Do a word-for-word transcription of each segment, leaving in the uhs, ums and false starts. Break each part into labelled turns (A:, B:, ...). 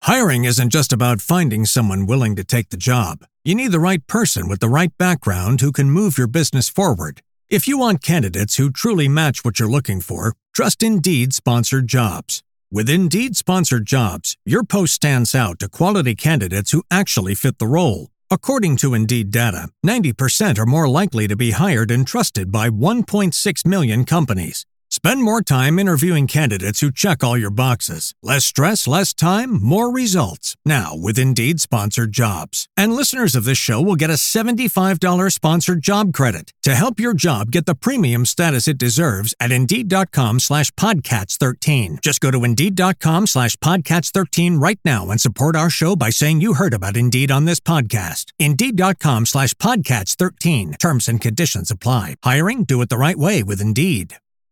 A: Hiring isn't just about finding someone willing to take the job. You need the right person with the right background who can move your business forward. If you want candidates who truly match what you're looking for, trust Indeed Sponsored Jobs. With Indeed Sponsored Jobs, your post stands out to quality candidates who actually fit the role. According to Indeed data, ninety percent are more likely to be hired and trusted by one point six million companies. Spend more time interviewing candidates who check all your boxes. Less stress, less time, more results. Now with Indeed Sponsored Jobs. And listeners of this show will get a seventy-five dollars sponsored job credit to help your job get the premium status it deserves at Indeed.com slash Podcats13. Just go to Indeed.com slash Podcats13 right now and support our show by saying you heard about Indeed on this podcast. Indeed.com slash Podcats13. Terms and conditions apply. Hiring? Do it the right way with Indeed.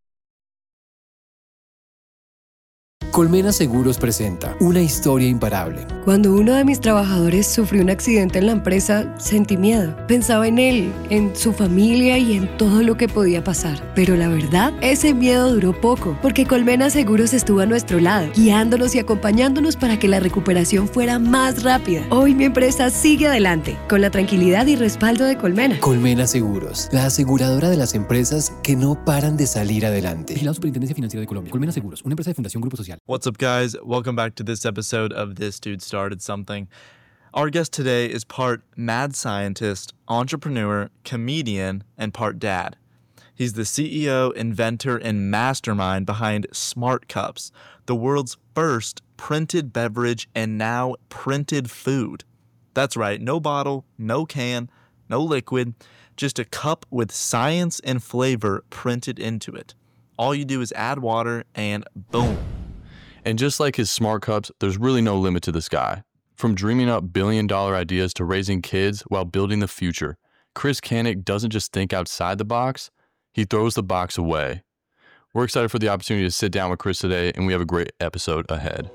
B: Colmena Seguros presenta una historia imparable.
C: Cuando uno de mis trabajadores sufrió un accidente en la empresa, sentí miedo. Pensaba en él, en su familia y en todo lo que podía pasar. Pero la verdad, ese miedo duró poco, porque Colmena Seguros estuvo a nuestro lado, guiándonos y acompañándonos para que la recuperación fuera más rápida. Hoy mi empresa sigue adelante, con la tranquilidad y respaldo de Colmena.
B: Colmena Seguros, la aseguradora de las empresas que no paran de salir adelante.
D: Vigilado Superintendencia Financiera de Colombia. Colmena Seguros, una empresa de Fundación Grupo Social.
E: What's up, guys? Welcome back to this episode of This Dude Started Something. Our guest today is part mad scientist, entrepreneur, comedian, and part dad. He's the C E O, inventor, and mastermind behind Smart Cups, the world's first printed beverage and now printed food. That's right, no bottle, no can, no liquid, just a cup with science and flavor printed into it. All you do is add water and boom.
F: And just like his smart cups, there's really no limit to this guy. From dreaming up billion dollar ideas to raising kids while building the future, Chris Canick doesn't just think outside the box, he throws the box away. We're excited for the opportunity to sit down with Chris today, and we have a great episode ahead.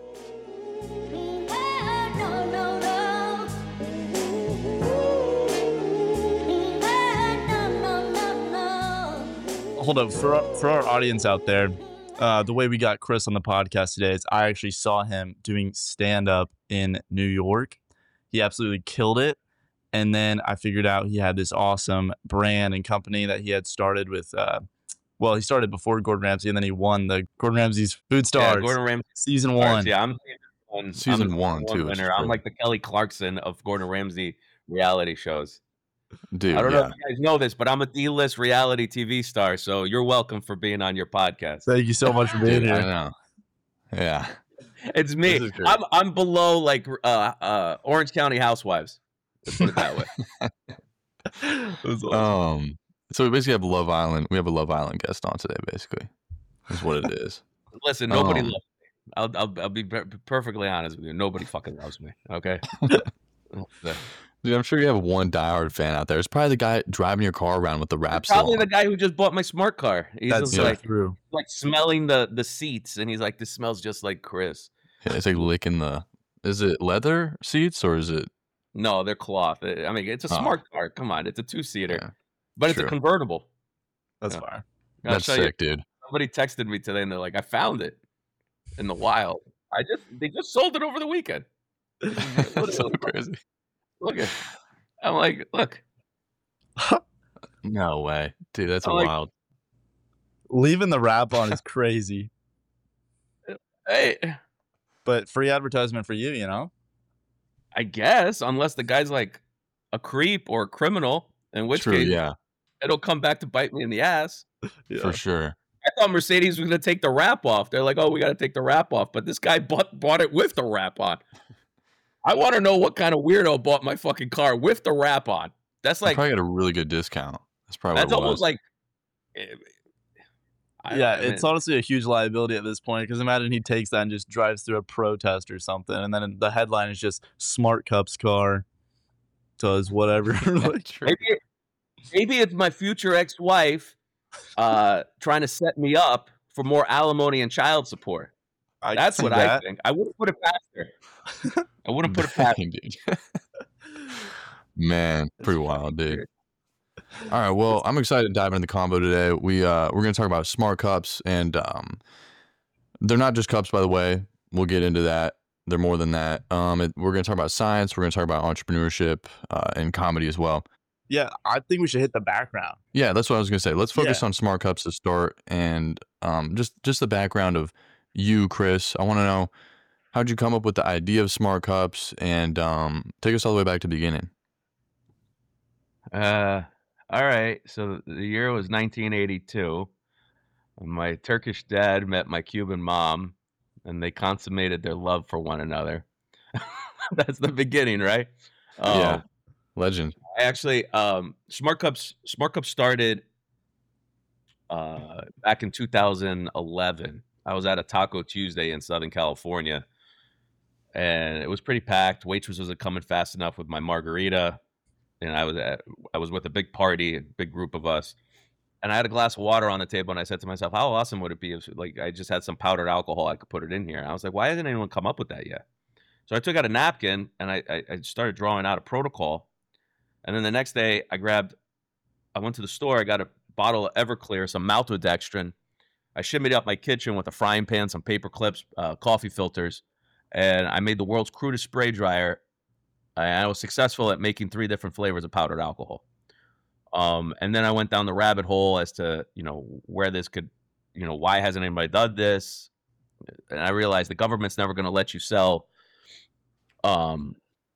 E: Hold up, for our, for our audience out there, Uh, the way we got Chris on the podcast today is I actually saw him doing stand-up in New York. He absolutely killed it. And then I figured out he had this awesome brand and company that he had started with, uh, well, he started before Gordon Ramsay, and then he won the Gordon Ramsay's Food Stars.
G: Yeah, Gordon Ramsay.
E: Season one.
G: Yeah, I'm one,
F: season
G: I'm
F: one,
G: one
F: too.
G: Winner. I'm like the Kelly Clarkson of Gordon Ramsay reality shows.
F: Dude,
G: I don't
F: yeah.
G: know if you guys know this, but I'm a D-list reality T V star, so you're welcome for being on your podcast.
E: Thank you so much for being
F: Dude,
E: here.
F: I know. Yeah.
G: It's me. I'm I'm below like uh, uh, Orange County Housewives. Let's put it that way.
E: Awesome.
F: Um. So we basically have Love Island. We have a Love Island guest on today. Basically, is what it is.
G: Listen, nobody
F: Um,
G: loves me. I'll I'll, I'll be per- perfectly honest with you. Nobody fucking loves me. Okay.
F: Dude, I'm sure you have one diehard fan out there. It's probably the guy driving your car around with the rap still
G: Probably
F: on.
G: the guy who just bought my smart car. He's
E: That's
G: just
E: so
G: like
E: true.
G: like smelling the the seats, and he's like, "This smells just like Chris."
F: Yeah, it's like licking the. Is it leather seats or is it?
G: No, they're cloth. I mean, it's a
F: Oh.
G: smart car. Come on, it's a two seater,
F: Yeah,
G: but it's
F: true.
G: a convertible.
E: That's
G: Yeah.
E: fine.
G: I'll
F: That's
G: show
F: sick,
G: you.
F: dude.
G: Somebody texted me today, and they're like, "I found it in the wild. I just they just sold it over the weekend."
F: That's so crazy.
G: Look at. I'm like, look.
F: No way, dude. That's
G: I'm like-
F: wild.
E: Leaving the rap on is crazy,
G: Hey,
E: but free advertisement for you, you know?
G: I guess unless the guy's like a creep or a criminal, in which
F: True.
G: case
F: Yeah,
G: it'll come back to bite me in the ass.
E: Yeah.
F: for sure.
G: I thought Mercedes was going to take the wrap off. They're like, oh, we got to take the wrap off. But this guy bought, bought it with the wrap on. I want to know what kind of weirdo bought my fucking car with the wrap on. That's
F: Like,
G: like,
F: probably got a really good discount. That's probably
G: that's
F: what it
G: almost
F: was.
G: like, eh, I-
E: Yeah,
G: I mean,
E: it's honestly a huge liability at this point, because imagine he takes that and just drives through a protest or something, and then the headline is just Smart Cups car does whatever. Like,
F: True.
G: maybe, maybe it's my future ex-wife uh, trying to set me up for more alimony and child support.
E: I
G: That's
E: see
G: what
E: that.
G: I think. I wouldn't put it past her. I wouldn't put it past her.
F: Dang, dude. Man, pretty wild, dude. All right, well, I'm excited to dive into the combo today. We uh we're gonna talk about smart cups, and um they're not just cups, by the way. We'll get into that. they're more than that. Um, it, we're going to talk about science. We're going to talk about entrepreneurship uh, and comedy as well.
E: Yeah, I think we should hit the background.
F: Yeah, that's what I was going to say. Let's focus
E: Yeah.
F: on Smart Cups to start, and um, just just the background of you, Chris. I want to know, how'd you come up with the idea of Smart Cups, and um, take us all the way back to the beginning.
G: Uh, all right. So the year was nineteen eighty-two. My Turkish dad met my Cuban mom, and they consummated their love for one another. That's the beginning, right?
F: Yeah.
G: Um,
F: Legend.
G: I actually, um, Smart Cups, Smart Cups started uh, back in two thousand eleven. I was at a Taco Tuesday in Southern California, and it was pretty packed. Waitress wasn't coming fast enough with my margarita, and I was at, I was with a big party, a big group of us, and I had a glass of water on the table, and I said to myself, "How awesome would it be if, like, I just had some powdered alcohol? I could put it in here." And I was like, "Why hasn't anyone come up with that yet?" So I took out a napkin and I, I, I started drawing out a protocol. And then the next day, I grabbed, I went to the store, I got a bottle of Everclear, some maltodextrin. I shimmied up my kitchen with a frying pan, some paper clips, uh, coffee filters, and I made the world's crudest spray dryer. And I was successful at making three different flavors of powdered alcohol. Um, and then I went down the rabbit hole as to, you know, where this could, you know, why hasn't anybody done this? And I realized the government's never going to let you sell um,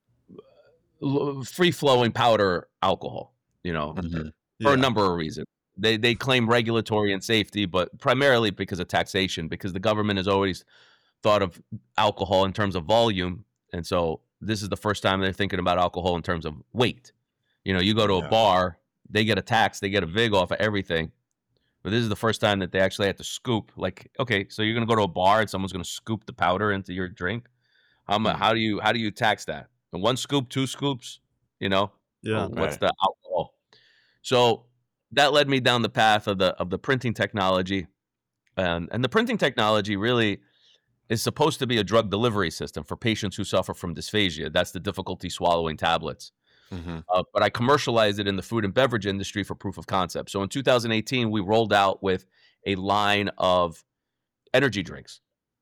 G: free-flowing powder alcohol, you know,
F: Mhm.
G: for
E: Yeah.
G: a number of reasons. They they claim regulatory and safety, but primarily because of taxation, because the government has always thought of alcohol in terms of volume. And so this is the first time they're thinking about alcohol in terms of weight. You know, you go to
E: Yeah.
G: a bar, they get a tax, they get a vig off of everything. But this is the first time that they actually have to scoop. Like, okay, so you're going to go to a bar and someone's going to scoop the powder into your drink. How, mu- how do you how do you tax that? One scoop, two scoops, you know?
E: Yeah.
G: What's
F: Right.
G: the alcohol? So that led me down the path of the of the printing technology, and and the printing technology really is supposed to be a drug delivery system for patients who suffer from dysphagia. That's the difficulty swallowing tablets.
F: Mhm.
G: Uh, but I commercialized it in the food and beverage industry for proof of concept. So in two thousand eighteen, we rolled out with a line of energy drinks.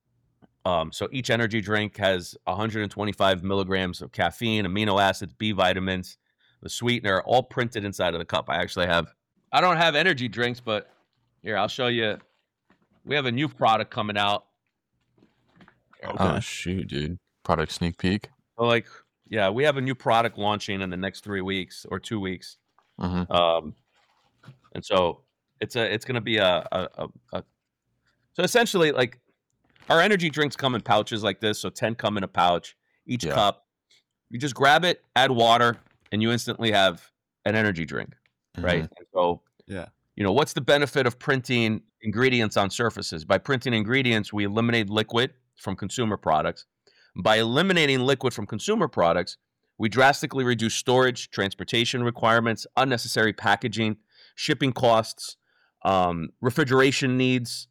G: Um, so each energy drink has one hundred twenty-five milligrams of caffeine, amino acids, B vitamins, the sweetener, all printed inside of the cup. I actually have, I don't have energy drinks, but here, I'll show you. We have a new product coming out.
E: Okay.
F: Oh, shoot, dude. Product sneak peek.
G: So like, yeah, we have a new product launching in the next three weeks or two weeks.
F: Mm-hmm.
G: Um, and so it's a, it's going to be a, a, a, a, so essentially like our energy drinks come in pouches like this. So ten come in a pouch, each
F: Yeah.
G: cup. You just grab it, add water, and you instantly have an energy drink, right? And so,
E: Yeah.
G: you know, what's the benefit of printing ingredients on surfaces? By printing ingredients, we eliminate liquid from consumer products. By eliminating liquid from consumer products, we drastically reduce storage, transportation requirements, unnecessary packaging, shipping costs, um, refrigeration needs,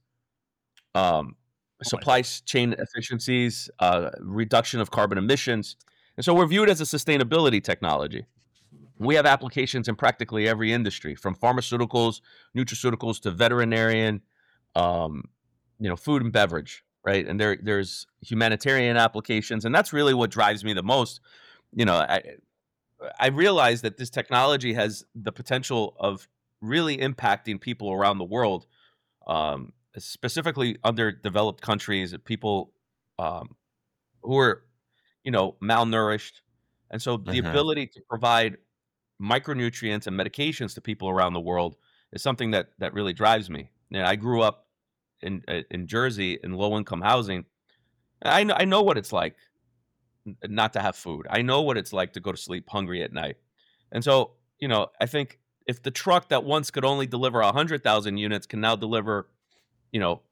G: um, supply chain efficiencies, uh, reduction of carbon emissions. And so we're viewed as a sustainability technology. We have applications in practically every industry, from pharmaceuticals, nutraceuticals to veterinarian, um, you know, food and beverage, right? And there, there's humanitarian applications, and that's really what drives me the most. You know, I, I realize that this technology has the potential of really impacting people around the world, um, specifically underdeveloped countries, people um, who are, you know, malnourished. And so the
F: Mhm.
G: ability to provide micronutrients and medications to people around the world is something that that really drives me. And I grew up in in Jersey in low income housing. I know I know what it's like n- not to have food. I know what it's like to go to sleep hungry at night. And so, you know, I think if the truck that once could only deliver one hundred thousand units can now deliver, you know,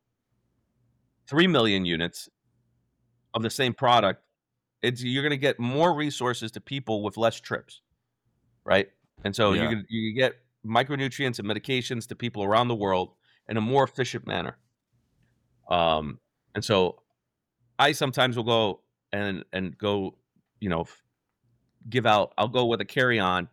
G: three million units of the same product, it's you're going to get more resources to people with less trips, right? And so
F: Yeah.
G: you can you get micronutrients and medications to people around the world in a more efficient manner. Um, and so I sometimes will go and and go, you know, f- give out. I'll go with a carry on,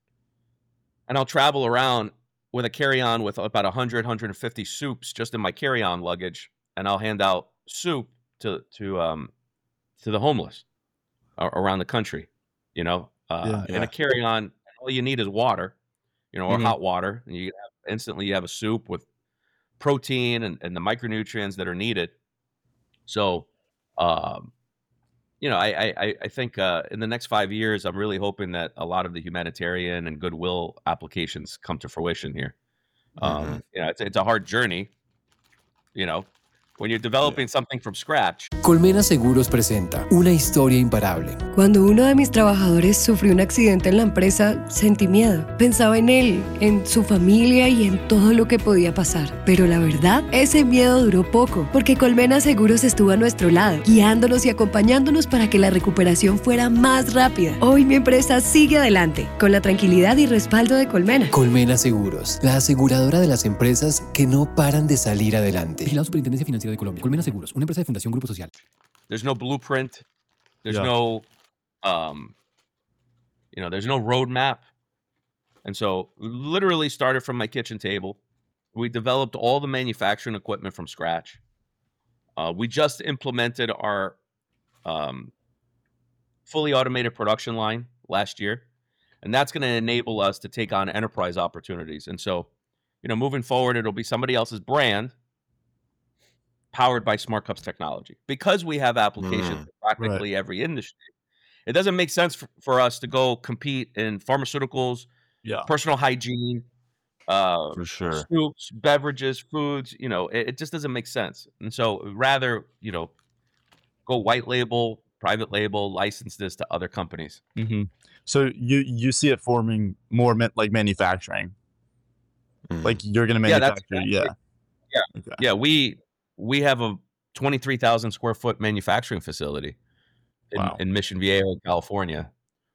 G: and I'll travel around with a carry on with about one hundred, one hundred fifty soups just in my carry on luggage, and I'll hand out soup to to um to the homeless a- around the country. You know, uh,
E: Yeah.
G: in
F: Yeah.
G: a carry-on, all you need is water, you know, or
E: Mhm.
G: hot water, and you have, instantly you have a soup with protein and, and the micronutrients that are needed. So, um, you know, I I, I- I think uh, in the next five years, I'm really hoping that a lot of the humanitarian and goodwill applications come to fruition here. Um,
F: Mhm.
G: you know, it's it's a hard journey. You know, when you're developing something from scratch.
B: Colmena Seguros presenta una historia imparable.
C: Cuando uno de mis trabajadores sufrió un accidente en la empresa, sentí miedo. Pensaba en él, en su familia y en todo lo que podía pasar. Pero la verdad, ese miedo duró poco, porque Colmena Seguros estuvo a nuestro lado, guiándonos y acompañándonos para que la recuperación fuera más rápida. Hoy mi empresa sigue adelante, con la tranquilidad y respaldo de Colmena.
B: Colmena Seguros, la aseguradora de las empresas que no paran de salir adelante.
D: Vigilado Superintendencia Financiera de Colombia. Colmena Seguros, una empresa de Fundación Grupo Social.
G: There's no blueprint. There's
E: Yeah.
G: no, um, you know, there's no roadmap. And so, literally started from my kitchen table. We developed all the manufacturing equipment from scratch. Uh, we just implemented our um, fully automated production line last year, and that's going to enable us to take on enterprise opportunities. And so, you know, moving forward, it'll be somebody else's brand powered by Smart Cups technology. Because we have applications
F: Mm,
G: in practically every industry, it doesn't make sense for, for us to go compete in pharmaceuticals,
E: Yeah.
G: personal hygiene, uh,
F: for sure.
G: soups, beverages, foods. You know, it, it just doesn't make sense. And so, rather, you know, go white label, private label, license this to other companies.
E: hmm So you you see it forming more ma- like manufacturing,
F: Mhm.
E: like you're gonna
G: Yeah, that's
E: manufacture.
G: exactly-
E: Yeah.
G: Yeah.
E: Okay.
G: Yeah, we we have a twenty-three thousand square foot manufacturing facility in,
E: Wow.
G: in Mission Viejo, California,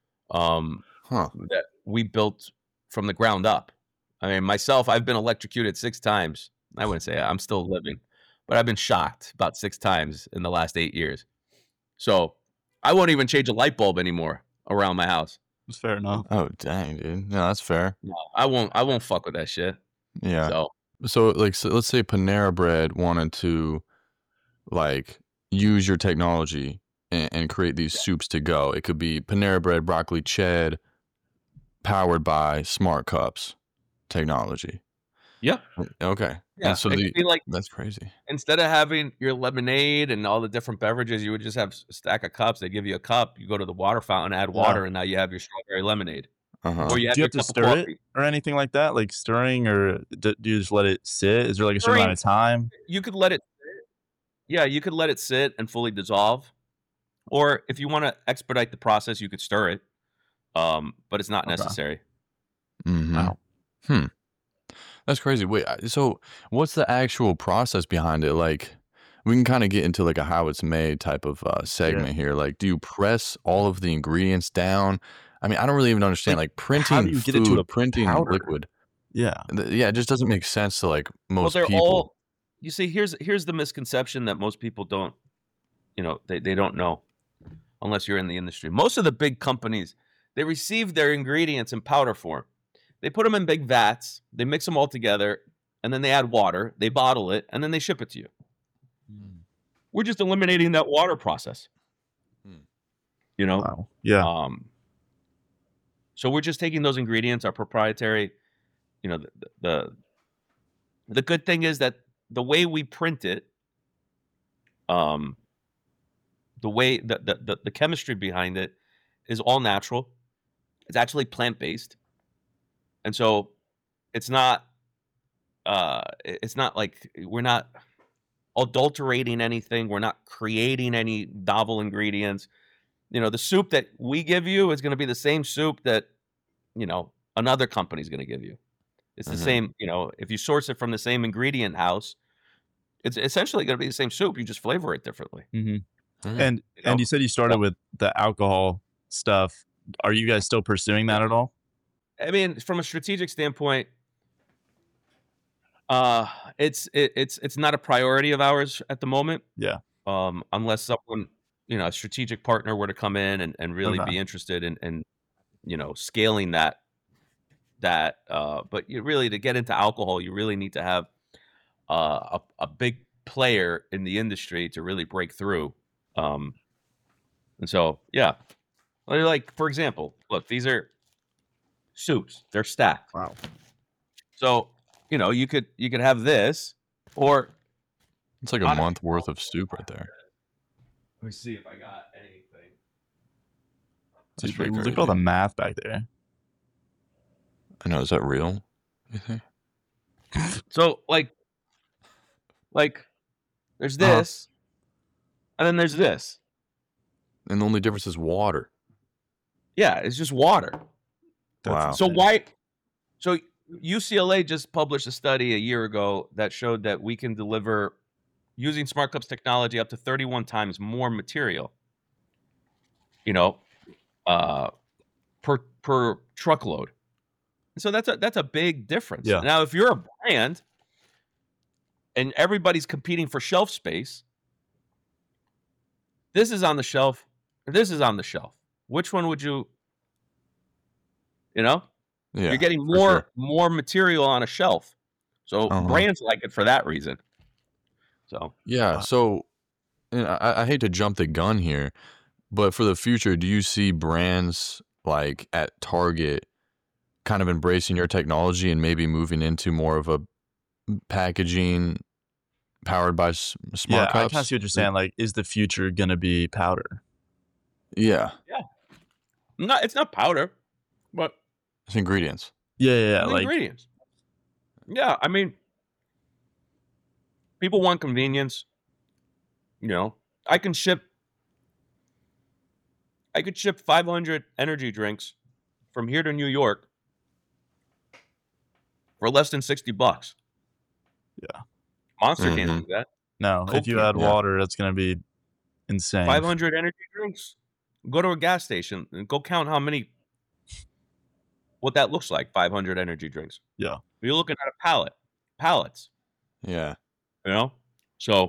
G: um,
F: Huh.
G: that we built from the ground up. I mean, myself, I've been electrocuted six times. I wouldn't say I'm still living, but I've been shocked about six times in the last eight years. So I won't even change a light bulb anymore around my house.
E: That's fair enough.
F: Oh, dang, dude. No, that's fair.
G: No, I won't. I won't fuck with that shit.
F: Yeah.
G: So
F: So, like, so let's say Panera Bread wanted to, like, use your technology and, and create these soups to go. It could be Panera Bread broccoli ched, powered by Smart Cups technology.
G: yeah,
F: Okay.
G: yeah.
F: And so
G: it
F: the,
G: could be like,
F: that's crazy.
G: instead of having your lemonade and all the different beverages, you would just have a stack of cups. They give you a cup. You go to the water fountain, add
E: Yeah.
G: water, and now you have your strawberry lemonade.
F: Uh-huh.
G: Or you have
E: Do you
G: your
E: have to
G: cup
E: stir
G: of
E: it
G: coffee.
E: or anything like that, like stirring, or do, do you just let it sit? Is there like a certain amount of time?
G: You could let it sit. Yeah, you could let it sit and fully dissolve. Or if you want to expedite the process, you could stir it. Um, but it's not
E: Okay.
G: necessary.
F: Mm-hmm.
E: Wow.
F: Hmm. That's crazy. Wait, I- so what's the actual process behind it? Like, we can kind of get into like a how it's made type of uh, segment here. Like, do you press all of the ingredients down? I mean, I don't really even understand. Like,
E: how
F: printing
E: do you get
F: food,
E: it to a
F: printing
E: powder?
F: liquid.
E: Yeah.
F: Th- Yeah, it just doesn't make sense to like
G: Well,
F: most
G: they're
F: people.
G: all. You see, here's here's the misconception that most people don't. You know, they they don't know, unless you're in the industry. Most of the big companies, they receive their ingredients in powder form. They put them in big vats, they mix them all together, and then they add water, they bottle it, and then they ship it to you. We're just eliminating that water process.
F: Hmm.
G: You know?
E: Wow. Yeah.
G: Um, so we're just taking those ingredients, our proprietary, you know, the, the the good thing is that the way we print it, um, the way the the, the, the chemistry behind it is all natural. It's actually plant-based. And so it's not uh it's not like we're not adulterating anything. We're not creating any novel ingredients. You know, the soup that we give you is going to be the same soup that, you know, another company's going to give you. It's the
F: Mhm.
G: same, you know, if you source it from the same ingredient house, it's essentially going to be the same soup. You just flavor it differently.
E: hmm
F: Mhm.
E: And
G: You know?
E: and you said you started with the alcohol stuff. Are you guys still pursuing that at all?
G: I mean, from a strategic standpoint, uh, it's it, it's it's not a priority of ours at the moment.
E: Yeah.
G: Um, unless someone, you know, a strategic partner were to come in and, and really
E: Okay.
G: be interested in, in, you know, scaling that that. Uh, but you really to get into alcohol, you really need to have uh, a a big player in the industry to really break through. Um, And so, yeah. Like, for example, look, these are soups. They're stacked.
E: Wow.
G: So, you know, you could you could have this, or
F: It's like a month worth of soup right there.
G: let me see if I got anything.
F: That's
E: Dude,
F: pretty
E: look
F: crazy.
E: at all the math back there.
F: I know. Is that real? You think?
G: So, like, like, there's
E: Uh-huh.
G: this, and then there's this.
F: And the only difference is water.
G: Yeah, it's just water.
F: Wow.
G: So why? So U C L A just published a study a year ago that showed that we can deliver using Smart Cups technology up to thirty-one times more material. You know, uh, per per truckload. So that's a that's a big difference.
E: Yeah.
G: Now, if you're a brand and everybody's competing for shelf space, this is on the shelf, or this is on the shelf. Which one would you? You know,
F: Yeah.
G: you're getting
F: for
G: more
F: sure.
G: more material on a shelf. So
F: Uh-huh.
G: brands like it for that reason. So
F: Yeah.
E: Wow.
F: So, and I, I hate to jump the gun here, but for the future, do you see brands like at Target kind of embracing your technology and maybe moving into more of a packaging powered by s- smart
E: Yeah, I
F: cups?
E: kind of see what you're saying. Like, is the future gonna be powder?
F: Yeah.
G: not it's not powder, but
F: It's ingredients.
E: Yeah, yeah, yeah.
G: the
E: Like,
G: ingredients. Yeah, I mean, people want convenience. You know, I can ship. I could ship five hundred energy drinks from here to New York for less than sixty bucks.
E: Yeah.
G: Monster can't
F: Mhm.
G: do that.
E: no,
G: Coke
E: if you
G: can-
E: add
F: yeah.
E: water, that's gonna be insane.
G: five hundred energy drinks. Go to a gas station and go count how many. What that looks like. five hundred energy drinks.
E: Yeah.
G: You're looking at a pallet. Pallets.
F: Yeah.
G: You know. So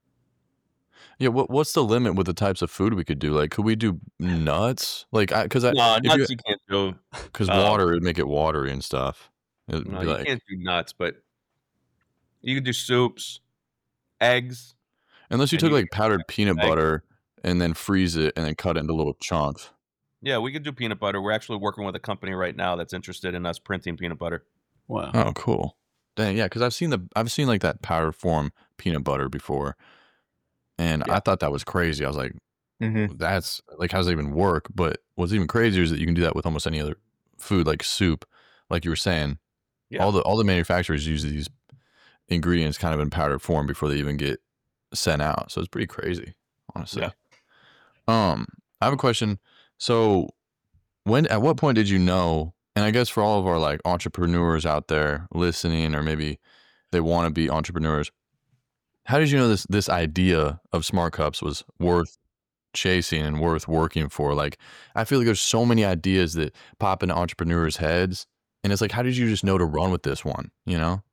F: Yeah. What What's the limit with the types of food we could do? Like, could we do nuts? Like, I because I
G: no,
F: if
G: nuts
F: you
G: you can't do.
F: because
G: uh,
F: water would make it watery and stuff. It'd
G: No,
F: be
G: you
F: like,
G: can't do nuts, but you can do soups, eggs.
F: unless you
G: and
F: took
G: you
F: like powdered peanut
G: egg.
F: butter and then freeze it and then cut it into little chunks.
G: Yeah, we could do peanut butter. We're actually working with a company right now that's interested in us printing peanut butter.
E: Wow.
F: Oh, cool. Dang, yeah, because I've seen the I've seen like that powder form peanut butter before, and
G: Yeah.
F: I thought that was crazy. I was like,
E: Mm-hmm.
F: that's like, how does it even work? But what's even crazier is that you can do that with almost any other food, like soup, like you were saying.
G: Yeah.
F: All the all the manufacturers use these ingredients kind of in powdered form before they even get sent out. So it's pretty crazy, honestly.
G: Yeah.
F: Um, I have a question. So when at what point did you know, and I guess for all of our like entrepreneurs out there listening, or maybe they want to be entrepreneurs, how did you know this this idea of Smart Cups was worth chasing and worth working for? Like, I feel like there's so many ideas that pop into entrepreneurs' heads, and it's like, how did you just know to run with this one, you know?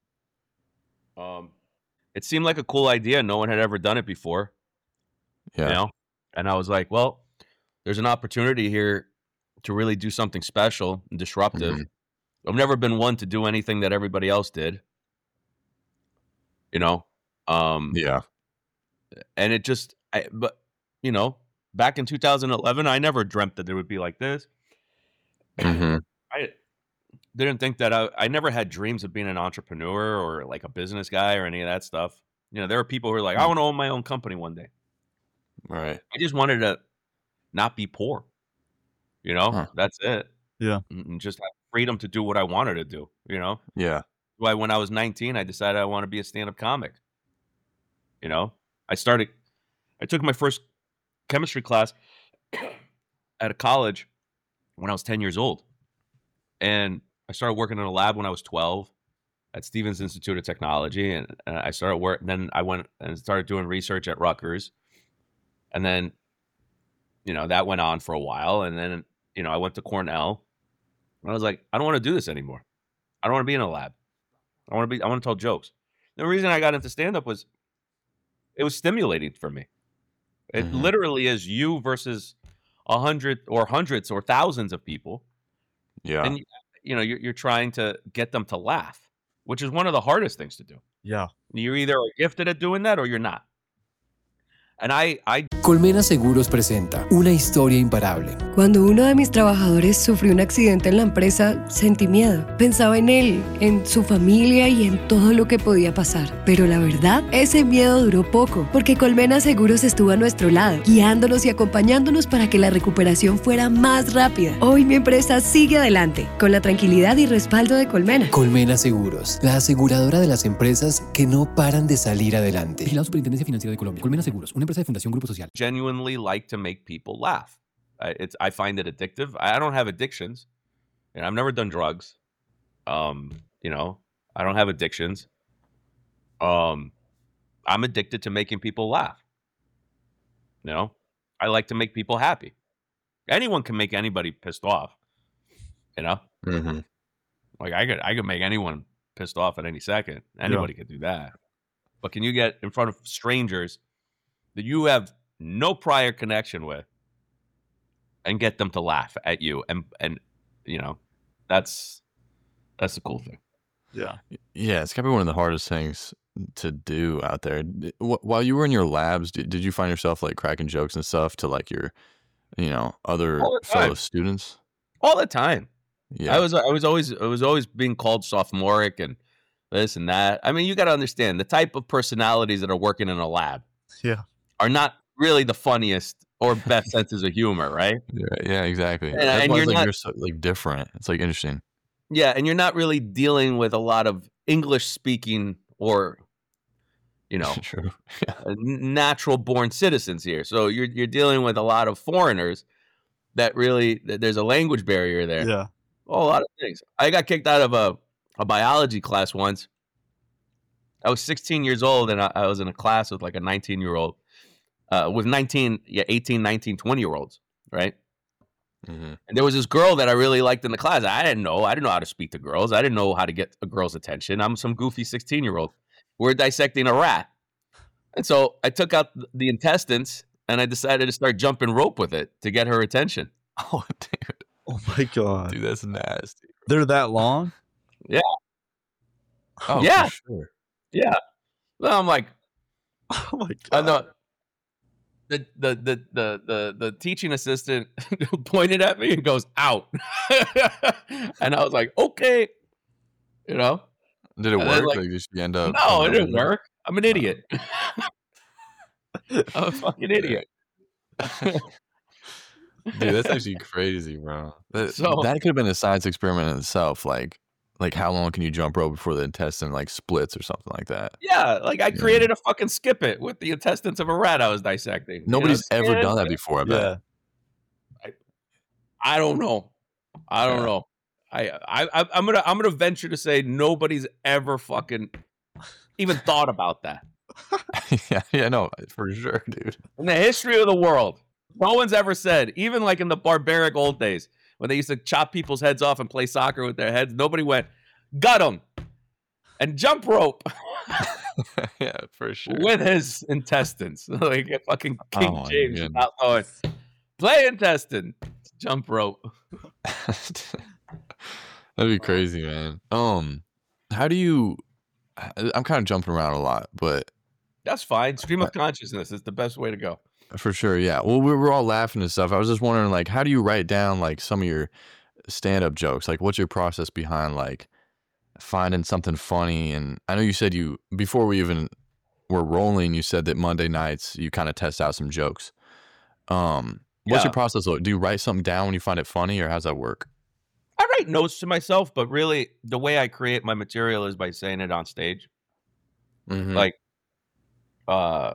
G: Um, it seemed like a cool idea. No one had ever done it before.
F: Yeah.
G: You know, and I was like, well, there's an opportunity here to really do something special and disruptive.
F: Mhm.
G: I've never been one to do anything that everybody else did. You know, um,
F: Yeah.
G: and it just, I, but you know, back in two thousand eleven, I never dreamt that it would be like this.
F: hmm
G: I didn't think that I, I never had dreams of being an entrepreneur or like a business guy or any of that stuff. You know, there are people who are like, I want to own my own company one day.
F: Right.
G: I just wanted to not be poor. You know,
F: Huh.
G: that's it.
E: Yeah.
G: And and just have freedom to do what I wanted to do. You know,
F: Yeah.
G: why when I was nineteen, I decided I want to be a stand-up comic. You know, I started, I took my first chemistry class at a college when I was ten years old. And I started working in a lab when I was twelve at Stevens Institute of Technology. And, and I started work. Then I went and started doing research at Rutgers. And then, you know, that went on for a while. And then, you know, I went to Cornell. And I was like, I don't want to do this anymore. I don't want to be in a lab. I want to be, I want to tell jokes. The reason I got into stand-up was it was stimulating for me. It
F: Mhm.
G: literally is you versus a hundred or hundreds or thousands of people.
F: Yeah.
G: And, you know, you're, you're trying to get them to laugh, which is one of the hardest things to do.
E: Yeah.
G: You're either gifted at doing that or you're not. And I, I
B: Colmena Seguros presenta una historia imparable.
C: Cuando uno de mis trabajadores sufrió un accidente en la empresa, sentí miedo. Pensaba en él, en su familia y en todo lo que podía pasar. Pero la verdad, ese miedo duró poco, porque Colmena Seguros estuvo a nuestro lado, guiándonos y acompañándonos para que la recuperación fuera más rápida. Hoy mi empresa sigue adelante, con la tranquilidad y respaldo de Colmena.
B: Colmena Seguros, la aseguradora de las empresas que no paran de salir adelante.
D: Vigilado Superintendencia Financiera de Colombia. Colmena Seguros, una empresa de Fundación Grupo Social.
G: Genuinely like to make people laugh. I, it's I find it addictive. I don't have addictions, and I've never done drugs. Um, you know, I don't have addictions. Um, I'm addicted to making people laugh. You know, I like to make people happy. Anyone can make anybody pissed off. You know,
F: Mm-hmm.
G: like I could I could make anyone pissed off at any second. Anybody could do that. But can you get in front of strangers that you have no prior connection with and get them to laugh at you? And and you know, that's that's the cool thing.
E: Yeah.
F: Yeah, it's gotta be one of the hardest things to do out there. D- wh- While you were in your labs, did, did you find yourself like cracking jokes and stuff to like your, you know, other
G: All the
F: fellow
G: time.
F: students?
G: All the time.
F: Yeah.
G: I was I was always I was always being called sophomoric and this and that. I mean, you got to understand the type of personalities that are working in a lab
E: Yeah.
G: are not really the funniest or best senses of humor, right?
F: Yeah, yeah, exactly.
G: And-
F: That's
G: and
F: why
G: you're
F: it's like
G: not-
F: you're so like different. It's like interesting.
G: Yeah, and you're not really dealing with a lot of English speaking or you know,
F: True. Yeah.
G: natural born citizens here. So you're you're dealing with a lot of foreigners that really th- there's a language barrier there.
E: Yeah.
G: Oh, a lot of things. I got kicked out of a, a biology class once. I was sixteen years old and I, I was in a class with like a nineteen year old, uh, with nineteen, yeah, eighteen, nineteen, twenty year olds, right?
F: Mm-hmm.
G: And there was this girl that I really liked in the class. I didn't know. I didn't know how to speak to girls. I didn't know how to get a girl's attention. I'm some goofy sixteen year old. We're dissecting a rat. And so I took out th- the intestines and I decided to start jumping rope with it to get her attention.
F: Oh, dude.
E: Oh my god.
F: Dude, that's nasty.
E: They're that long?
F: Oh,
G: Yeah.
F: for sure.
G: Yeah. Well, I'm like,
E: Oh my god.
G: I know. The, the the the the the teaching assistant pointed at me and goes out, and I was like, okay, you know,
F: Did it
G: And then,
F: work?
G: like-
F: Like, did you end up?
G: no, it
F: coming
G: didn't
F: over
G: work. I'm an idiot. I'm a fucking idiot.
F: there? Dude, that's actually crazy, bro. That,
G: So-
F: that could have been a science experiment in itself. Like, like how long can you jump rope before the intestine like splits or something like that?
G: Yeah, like I
F: Yeah.
G: created a fucking skip it with the intestines of a rat I was dissecting. You know,
F: Nobody's ever
G: skin-
F: done that before. I bet.
E: Yeah.
G: I don't know. I don't
F: Yeah.
G: know. I, I I I'm gonna I'm gonna venture to say nobody's ever fucking even thought about that.
F: yeah, yeah, no, for sure, dude.
G: In the history of the world, no one's ever said, even like in the barbaric old days when they used to chop people's heads off and play soccer with their heads, nobody went, gut him and jump rope
F: yeah, for sure.
G: with his intestines. Like fucking King
F: Oh my
G: James
F: goodness.
G: out going, play intestine, jump rope.
F: That'd be crazy, man. Um, how do you? I- I'm kind of jumping around a lot, but
G: That's fine. Stream of consciousness is the best way to go.
F: for sure, yeah. Well, we were all laughing and stuff. I was just wondering, like, how do you write down like some of your stand-up jokes? Like, what's your process behind like finding something funny? And I know you said you before we even were rolling, you said that Monday nights you kind of test out some jokes. Um, what's
G: Yeah.
F: your process look? Do you write something down when you find it funny, or how's that work?
G: I write notes to myself, but really the way I create my material is by saying it on stage.
F: Mhm.
G: Like, uh,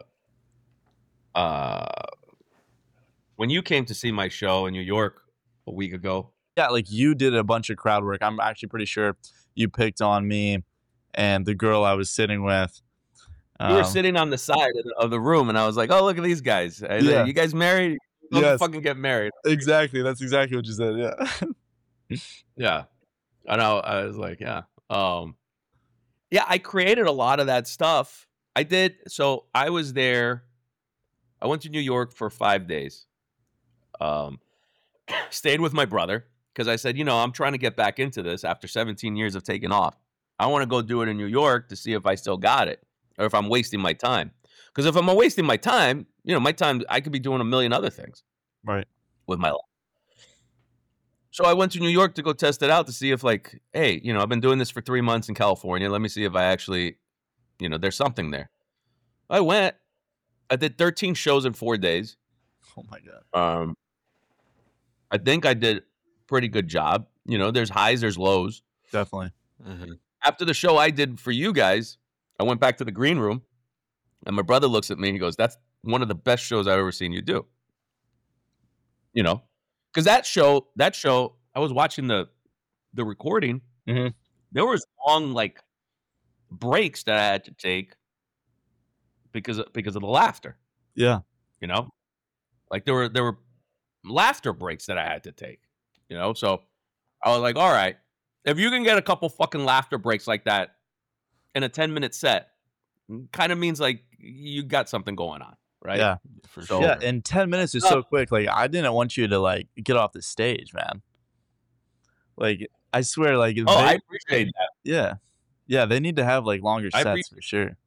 G: uh, when you came to see my show in New York a week ago,
E: Yeah, like you did a bunch of crowd work. I'm actually pretty sure you picked on me and the girl I was sitting with.
G: you were
E: Um,
G: sitting on the side of the, of the room, and I was like, "Oh, look at these guys! I-
E: Yeah.
G: You guys married? Don't
E: Yes.
G: fucking get married."
E: Exactly. That's exactly what you said. Yeah.
G: Yeah, I know. I was like, "Yeah, um, yeah." I created a lot of that stuff. I did. So I was there. I went to New York for five days. Um, stayed with my brother because I said, you know, I'm trying to get back into this after seventeen years of taking off. I want to go do it in New York to see if I still got it or if I'm wasting my time. Because if I'm wasting my time, you know, my time, I could be doing a million other things
E: Right.
G: with my life. So I went to New York to go test it out to see if, like, hey, you know, I've been doing this for three months in California. Let me see if I actually, you know, there's something there. I went. I did thirteen shows in four days.
E: Oh my god.
G: Um, I think I did a pretty good job. You know, there's highs, there's lows.
E: Definitely.
F: Mm-hmm.
G: After the show I did for you guys, I went back to the green room, and my brother looks at me and he goes, "That's one of the best shows I've ever seen you do." You know, because that show, that show, I was watching the the recording.
E: Mhm.
G: There was long like breaks that I had to take because of, because of the laughter.
E: Yeah.
G: You know, like there were there were laughter breaks that I had to take. You know, so I was like, all right, if you can get a couple fucking laughter breaks like that in a ten minute set, kind of means like you got something going on, right?
E: Yeah.
F: For
G: So-
F: sure.
E: Yeah, and ten minutes is so quick. Like, I didn't want you to like get off the stage, man. Like, I swear, like,
G: Oh,
E: they-
G: I appreciate that.
E: yeah, yeah, they need to have like longer
G: I
E: sets
G: appreciate-
E: for sure.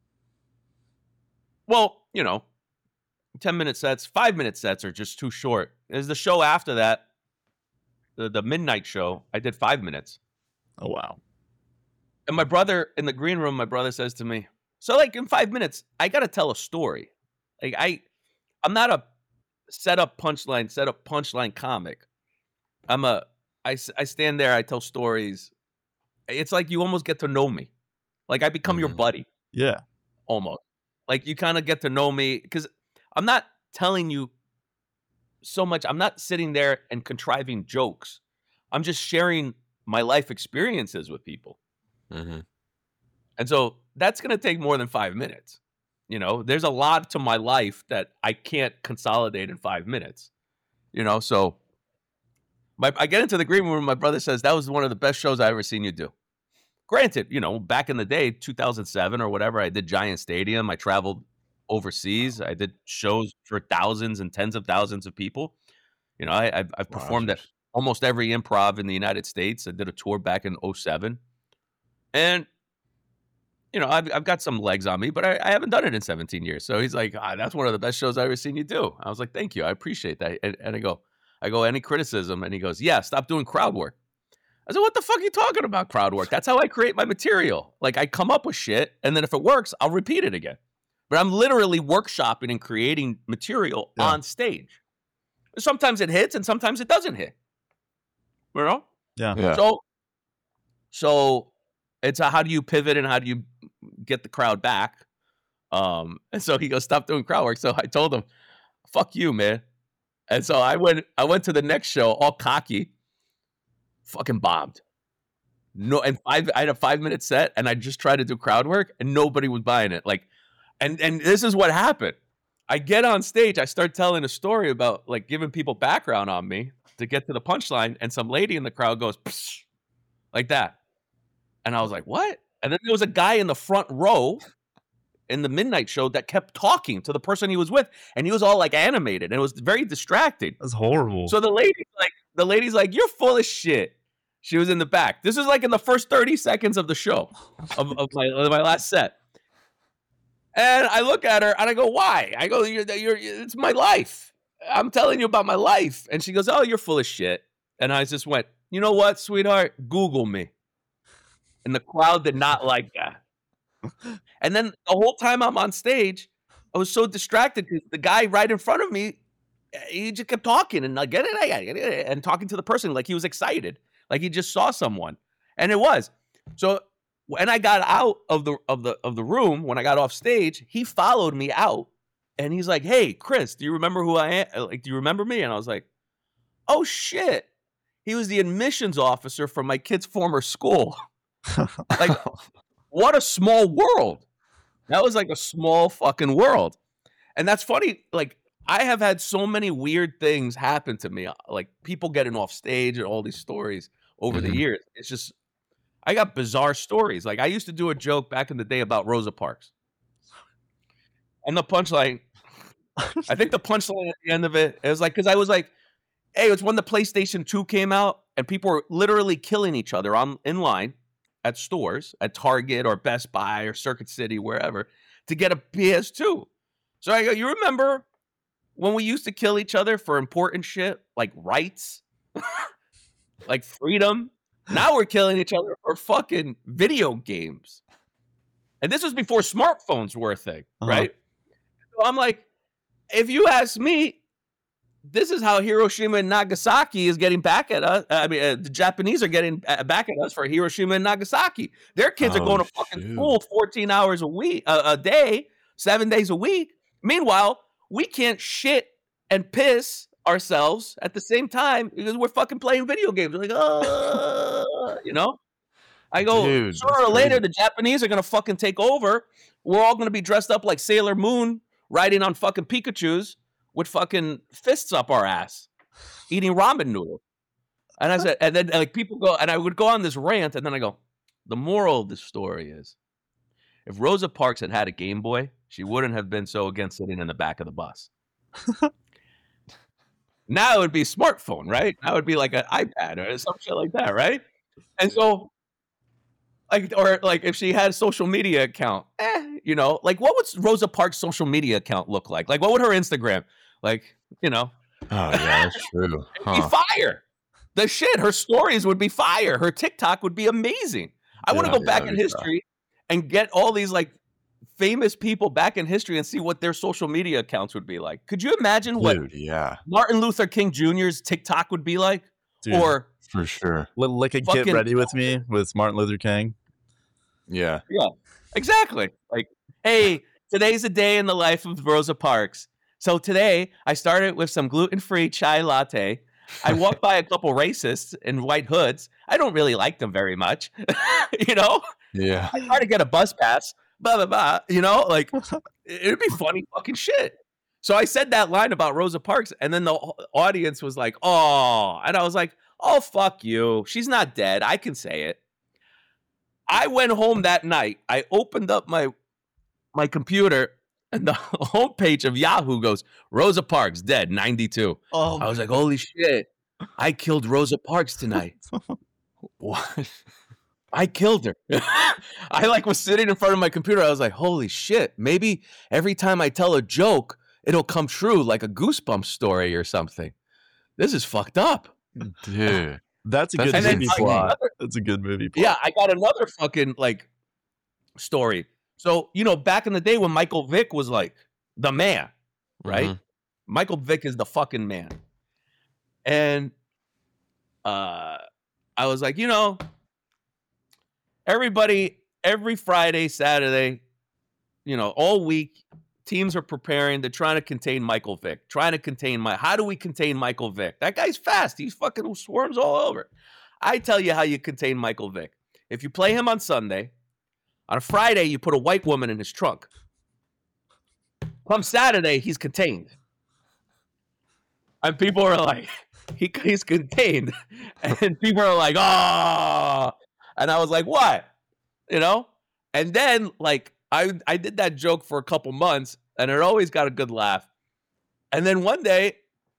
G: Well, you know, ten minute sets, five minute sets are just too short. There's the show after that, the, the midnight show. I did five minutes.
E: Oh wow.
G: And my brother in the green room, my brother says to me, so like in five minutes, I got to tell a story. Like I, I'm not a set up punchline, set up punchline comic. I'm a, I, s- I stand there, I tell stories. It's like you almost get to know me. Like I become your
F: Mhm.
G: buddy.
E: Yeah.
G: Almost like you kind of get to know me because I'm not telling you so much. I'm not sitting there and contriving jokes. I'm just sharing my life experiences with people.
F: Mm-hmm.
G: And so that's going to take more than five minutes. You know, there's a lot to my life that I can't consolidate in five minutes. You know, so my, I get into the green room. My brother says that was one of the best shows I ever seen you do. Granted, you know, back in the day, two thousand seven or whatever, I did Giant Stadium. I traveled overseas. I did shows for thousands and tens of thousands of people. You know, I, I've, I've performed at almost every improv in the United States. I did a tour back in oh seven. And, you know, I've, I've got some legs on me, but I, I haven't done it in seventeen years. So he's like, ah, that's one of the best shows I've ever seen you do. I was like, thank you. I appreciate that. And, and I go, I go, any criticism? And he goes, yeah, stop doing crowd work. I said, what the fuck are you talking about, crowd work? That's how I create my material. Like, I come up with shit, and then if it works, I'll repeat it again. But I'm literally workshopping and creating material
E: Yeah.
G: on stage. Sometimes it hits, and sometimes it doesn't hit. You know?
E: Yeah.
F: Yeah.
G: So, so it's a how do you pivot and how do you get the crowd back? Um, and so he goes, stop doing crowd work. So I told him, fuck you, man. And so I went, I went to the next show, all cocky, fucking bombed. No, and five, I had a five minute set, and I just tried to do crowd work, and nobody was buying it. Like, and and this is what happened. I get on stage, I start telling a story about like giving people background on me to get to the punchline, and some lady in the crowd goes, Psh, like that. And I was like, what? And then there was a guy in the front row in the midnight show that kept talking to the person he was with, and he was all like animated, and it was very distracting.
E: That's horrible.
G: So the lady's like, the lady's like, you're full of shit. She was in the back. This is like in the first thirty seconds of the show, of, of my of my last set. And I look at her and I go, why? I go, you're, you're, it's my life. I'm telling you about my life. And she goes, oh, you're full of shit. And I just went, you know what, sweetheart? Google me. And the crowd did not like that. And then the whole time I'm on stage, I was so distracted because the guy right in front of me, he just kept talking and like, get it, I get it, and talking to the person like he was excited, like he just saw someone, and it was. So when I got out of the of the of the room, when I got off stage, he followed me out, and he's like, "Hey, Chris, do you remember who I am? Like, do you remember me?" And I was like, "Oh shit!" He was the admissions officer from my kid's former school. Like, what a small world. That was like a small fucking world. And that's funny. Like, I have had so many weird things happen to me, like people getting off stage and all these stories over the
F: Mhm.
G: years. It's just, I got bizarre stories. Like, I used to do a joke back in the day about Rosa Parks. And the punchline, I think the punchline at the end of it, it was like, because I was like, hey, it's when the PlayStation two came out and people were literally killing each other on in line at stores, at Target or Best Buy or Circuit City, wherever, to get a P S two. So I go, you remember when we used to kill each other for important shit like rights, like freedom? Now we're killing each other for fucking video games. And this was before smartphones were a thing, uh-huh. right? So I'm like, if you ask me, this is how Hiroshima and Nagasaki is getting back at us. I mean, uh, the Japanese are getting back at us for Hiroshima and Nagasaki. Their kids oh, are going to fucking shoot. school fourteen hours a week, uh, a day, seven days a week. Meanwhile, we can't shit and piss ourselves at the same time because we're fucking playing video games. We're like, uh, you know? I go, Dude, sooner or later, the Japanese are going to fucking take over. We're all going to be dressed up like Sailor Moon, riding on fucking Pikachus with fucking fists up our ass, eating ramen noodles. And I said, and then like people go, and I would go on this rant, and then I go, the moral of the story is, if Rosa Parks had had a Game Boy, she wouldn't have been so against sitting in the back of the bus. Now it would be a smartphone, right? Now it would be like an iPad or some shit like that, right? And so, like, or like if she had a social media account, eh, you know, like what would Rosa Parks' social media account look like? Like, what would her Instagram, like, you know?
F: Oh yeah, that's true.
G: Huh. It'd be fire. The shit, her stories would be fire. Her TikTok would be amazing. I yeah, want to go back yeah, in history fun. and get all these like famous people back in history and see what their social media accounts would be like. Could you imagine Dude, what
F: yeah.
G: Martin Luther King Junior's TikTok would be like? Dude, or
F: for sure.
E: Like a
G: fucking,
E: Get Ready With Me with Martin Luther King.
F: Yeah.
G: Yeah, exactly. Like, hey, today's a day in the life of Rosa Parks. So today I started with some gluten-free chai latte. I walked by a couple racists in white hoods. I don't really like them very much. You know?
F: Yeah.
G: I try to get a bus pass. Blah, blah, blah. You know? Like, it'd be funny fucking shit. So I said that line about Rosa Parks, and then the audience was like, oh. And I was like, oh, fuck you. She's not dead. I can say it. I went home that night. I opened up my my computer, and the homepage of Yahoo goes, Rosa Parks, dead, ninety-two. Oh, I was like, holy shit. I killed Rosa Parks tonight. What? I killed her. I like was sitting in front of my computer. I was like, holy shit. Maybe every time I tell a joke, it'll come true like a Goosebumps story or something. This is fucked up.
F: Dude.
E: That's a
F: That's
E: good movie plot.
G: Another,
E: That's a good movie plot.
G: Yeah, I got another fucking like story. So, you know, back in the day when Michael Vick was like the man, right? Mm-hmm. Michael Vick is the fucking man. And uh I was like, you know, everybody, every Friday, Saturday, you know, all week, teams are preparing. They're trying to contain Michael Vick. Trying to contain my. How do we contain Michael Vick? That guy's fast. He's fucking swarms all over. I tell you how you contain Michael Vick. If you play him on Sunday, on a Friday you put a white woman in his trunk. Come Saturday, he's contained. And people are like, he, he's contained. And people are like, oh. And I was like, what? You know? And then, like, I, I did that joke for a couple months, and it always got a good laugh. And then one day,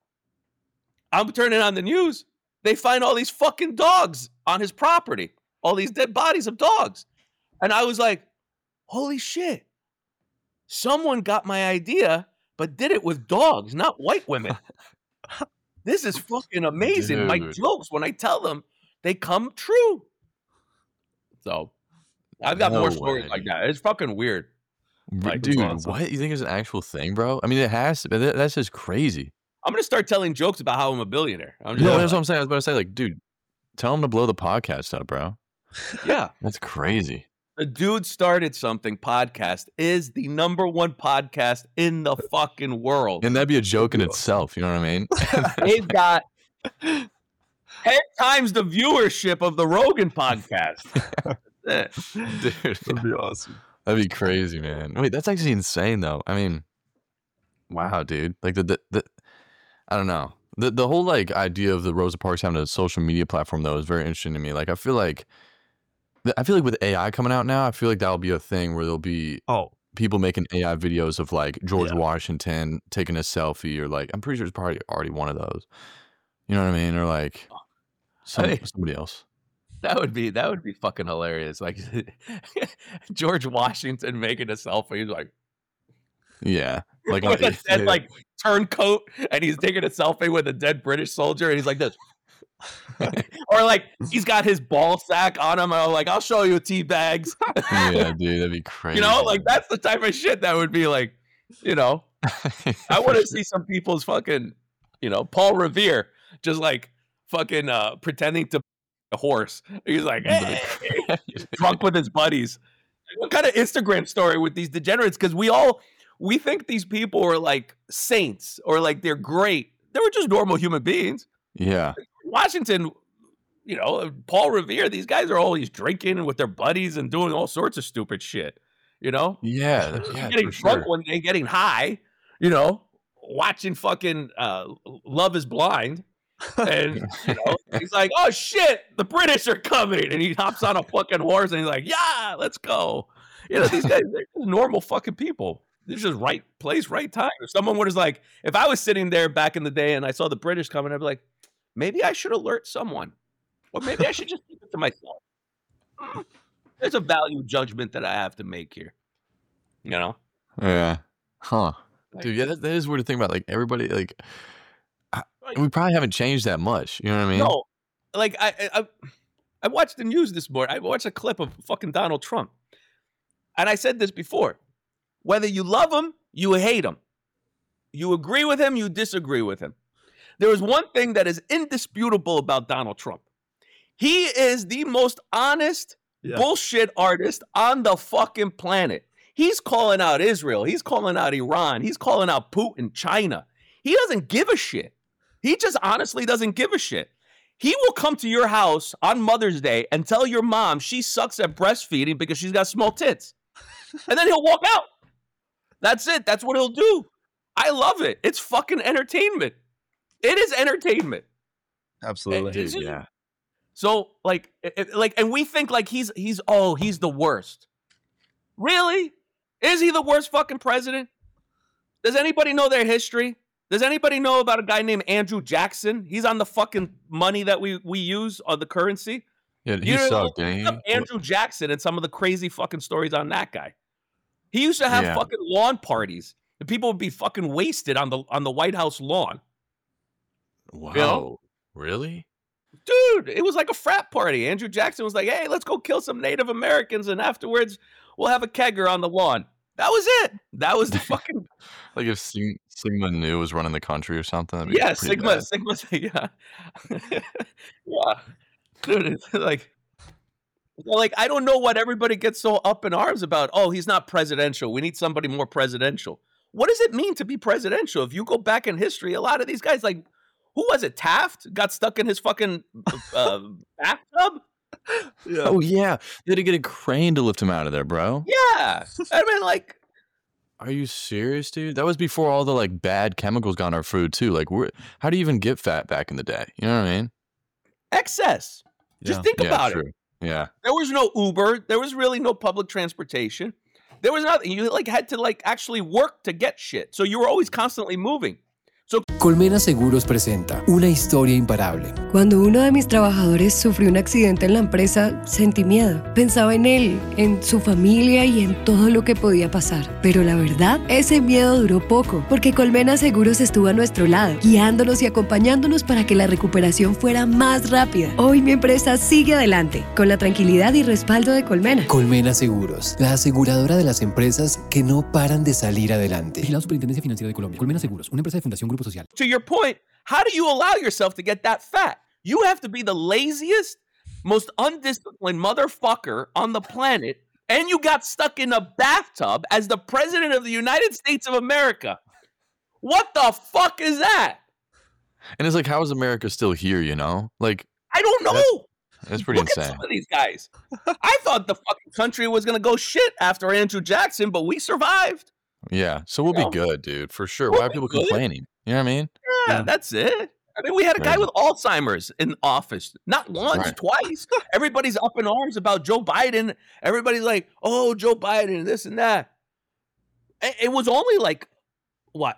G: I'm turning on the news. They find all these fucking dogs on his property. All these dead bodies of dogs. And I was like, holy shit. Someone got my idea, but did it with dogs, not white women. This is fucking amazing. Dude. My jokes, when I tell them, they come true. So, I've got no more stories way. like that. It's fucking weird. Like,
F: Dude, what? You think it's an actual thing, bro? I mean, it has to, but that's just crazy.
G: I'm going to start telling jokes about how I'm a billionaire. I'm just
F: no,
G: like,
F: that's what I'm saying. I was about to say, like, dude, tell him to blow the podcast up, bro.
G: Yeah.
F: That's crazy.
G: The Dude Started Something podcast is the number one podcast in the fucking world.
F: And that'd be a joke in itself. You know what I mean?
G: They've got ten times the viewership of the Rogan podcast.
F: Dude, that'd be awesome. That'd be crazy, man. Wait, that's actually insane, though. I mean, wow, dude. Like the the, the I don't know. The the whole like idea of the Rosa Parks having a social media platform though is very interesting to me. Like I feel like I feel like with A I coming out now, I feel like that'll be a thing where there'll be
E: oh
F: people making A I videos of like George
E: yeah.
F: Washington taking a selfie, or like I'm pretty sure it's probably already one of those. You know what I mean? Or like some,
G: I mean,
F: somebody else.
G: That would be that would be fucking hilarious. Like George Washington making a selfie. He's like,
F: Yeah. Like,
G: with
F: on,
G: a dead, like turncoat, and he's taking a selfie with a dead British soldier, and he's like this. Or like he's got his ball sack on him, and I'm like, I'll show you tea bags.
F: Yeah, dude, that'd be crazy.
G: You know, like that's the type of shit that would be like, you know, I want to see some people's fucking, you know, Paul Revere just like fucking uh, pretending to be a horse. He's like, hey, drunk with his buddies. What kind of Instagram story with these degenerates? Because we all we think these people are like saints or like they're great. They were just normal human beings.
F: Yeah.
G: Washington, you know, Paul Revere, these guys are always drinking with their buddies and doing all sorts of stupid shit, you know?
F: Yeah. yeah
G: getting
F: for
G: drunk
F: sure.
G: one day, getting high, you know, watching fucking uh, Love is Blind. And, you know, he's like, oh shit, the British are coming. And he hops on a fucking horse and he's like, yeah, let's go. You know, these guys, they're just normal fucking people. They're just right place, right time. If someone was like, if I was sitting there back in the day and I saw the British coming, I'd be like, maybe I should alert someone. Or maybe I should just keep it to myself. There's a value judgment that I have to make here. You know?
F: Yeah. Huh. Dude, yeah, that, that is weird to think about. Like, everybody, like, I, we probably haven't changed that much. You know what I mean?
G: No. Like, I, I, I watched the news this morning. I watched a clip of fucking Donald Trump. And I said this before. Whether you love him, you hate him. You agree with him, you disagree with him. There is one thing that is indisputable about Donald Trump. He is the most honest yeah. bullshit artist on the fucking planet. He's calling out Israel. He's calling out Iran. He's calling out Putin, China. He doesn't give a shit. He just honestly doesn't give a shit. He will come to your house on Mother's Day and tell your mom she sucks at breastfeeding because she's got small tits. And then he'll walk out. That's it. That's what he'll do. I love it. It's fucking entertainment. It is entertainment.
E: Absolutely.
G: Dude,
F: Dude, yeah.
G: So like, it, like, and we think like he's he's oh he's the worst. Really? Is he the worst fucking president? Does anybody know their history? Does anybody know about a guy named Andrew Jackson? He's on the fucking money that we we use on the currency.
F: Yeah, he
G: You know,
F: sucked, didn't
G: look up
F: he?
G: Andrew Jackson and some of the crazy fucking stories on that guy. He used to have
F: Yeah.
G: fucking lawn parties, and people would be fucking wasted on the on the White House lawn.
F: Wow.
G: know?
F: Really?
G: Dude, it was like a frat party. Andrew Jackson was like, hey, let's go kill some Native Americans, and afterwards we'll have a kegger on the lawn. That was it. That was the fucking
F: Like if Sig- Sigma Nu was running the country or something. that'd be
G: yeah,
F: pretty
G: Sigma,
F: bad.
G: Sigma, yeah, yeah, dude. It's like, like I don't know what everybody gets so up in arms about. Oh, he's not presidential. We need somebody more presidential. What does it mean to be presidential? If you go back in history, a lot of these guys, like, who was it? Taft got stuck in his fucking uh, bathtub.
E: Yeah.
F: Oh yeah, they had to get a crane to lift him out of there, bro.
G: Yeah, I mean, like,
F: Are you serious, dude? That was before all the like bad chemicals got in our food too. Like, we're, how do you even get fat back in the day? You know what I mean?
G: excess. Just
E: Yeah.
G: think
F: Yeah,
G: about
F: true.
G: it.
F: Yeah.
G: There was no Uber. There was really no public transportation. There was nothing. You like had to like actually work to get shit. So you were always constantly moving.
B: Colmena Seguros presenta una historia imparable.
C: Cuando uno de mis trabajadores sufrió un accidente en la empresa, sentí miedo. Pensaba en él, en su familia y en todo lo que podía pasar. Pero la verdad, ese miedo duró poco, porque Colmena Seguros estuvo a nuestro lado, guiándonos y acompañándonos para que la recuperación fuera más rápida. Hoy mi empresa sigue adelante, con la tranquilidad y respaldo de Colmena.
B: Colmena Seguros, la aseguradora de las empresas que no paran de salir adelante.
D: Vigilado Superintendencia Financiera de Colombia. Colmena Seguros, una empresa de Fundación Grupo Social.
G: To your point, how do you allow yourself to get that fat? You have to be the laziest, most undisciplined motherfucker on the planet, and you got stuck in a bathtub as the president of the United States of America. What the fuck is that?
F: And it's like, how is America still here? You know, like
G: I don't know.
F: that's pretty
G: Look at
F: insane.
G: some of these guys. I thought the fucking country was gonna go shit after Andrew Jackson, but we survived.
F: Yeah. So we'll
G: Yeah.
F: be good, dude, for sure.
G: We'll
F: Why are
G: be
F: people
G: good.
F: complaining? You know what I mean?
G: Yeah,
E: Yeah.
G: that's it. I mean, we had a guy
F: Right.
G: with Alzheimer's in office, not once,
F: Right.
G: twice. Everybody's up in arms about Joe Biden. Everybody's like, oh, Joe Biden, this and that. It it was only like, what,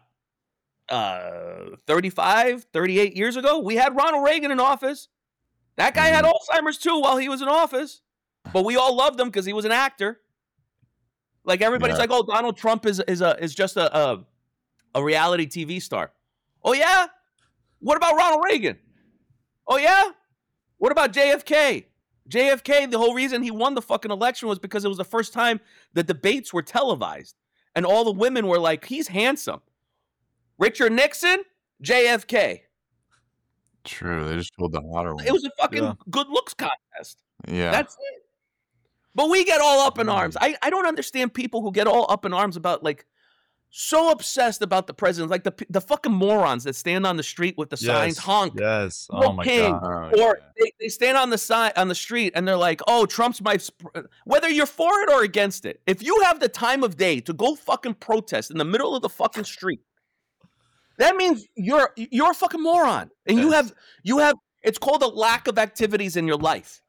G: uh, thirty-five, thirty-eight years ago? We had Ronald Reagan in office. That guy had Alzheimer's too while he was in office. But we all loved him because he was an actor. Like everybody's
F: Yeah.
G: like, oh, Donald Trump is is a is just a, a a reality T V star. Oh yeah? What about Ronald Reagan? Oh yeah? What about J F K? J F K, the whole reason he won the fucking election was because it was the first time the debates were televised. And all the women were like, he's handsome. Richard Nixon, J F K.
F: True. They just pulled the hotter one.
G: It was a fucking
E: Yeah.
G: good looks contest.
F: yeah.
G: That's it. But we get all up in arms. I, I don't understand people who get all up in arms about, like, so obsessed about the president. Like the the fucking morons that stand on the street with the signs,
E: Yes.
G: honk,
E: Yes.
G: no
E: Oh my
G: king.
E: god.
F: Oh,
G: Or
F: yeah.
G: they, they stand on the side on the street and they're like, oh, Trump's my sp-. Whether you're for it or against it, if you have the time of day to go fucking protest in the middle of the fucking street, that means you're you're a fucking moron. And you
E: Yes.
G: have you have it's called a lack of activities in your life.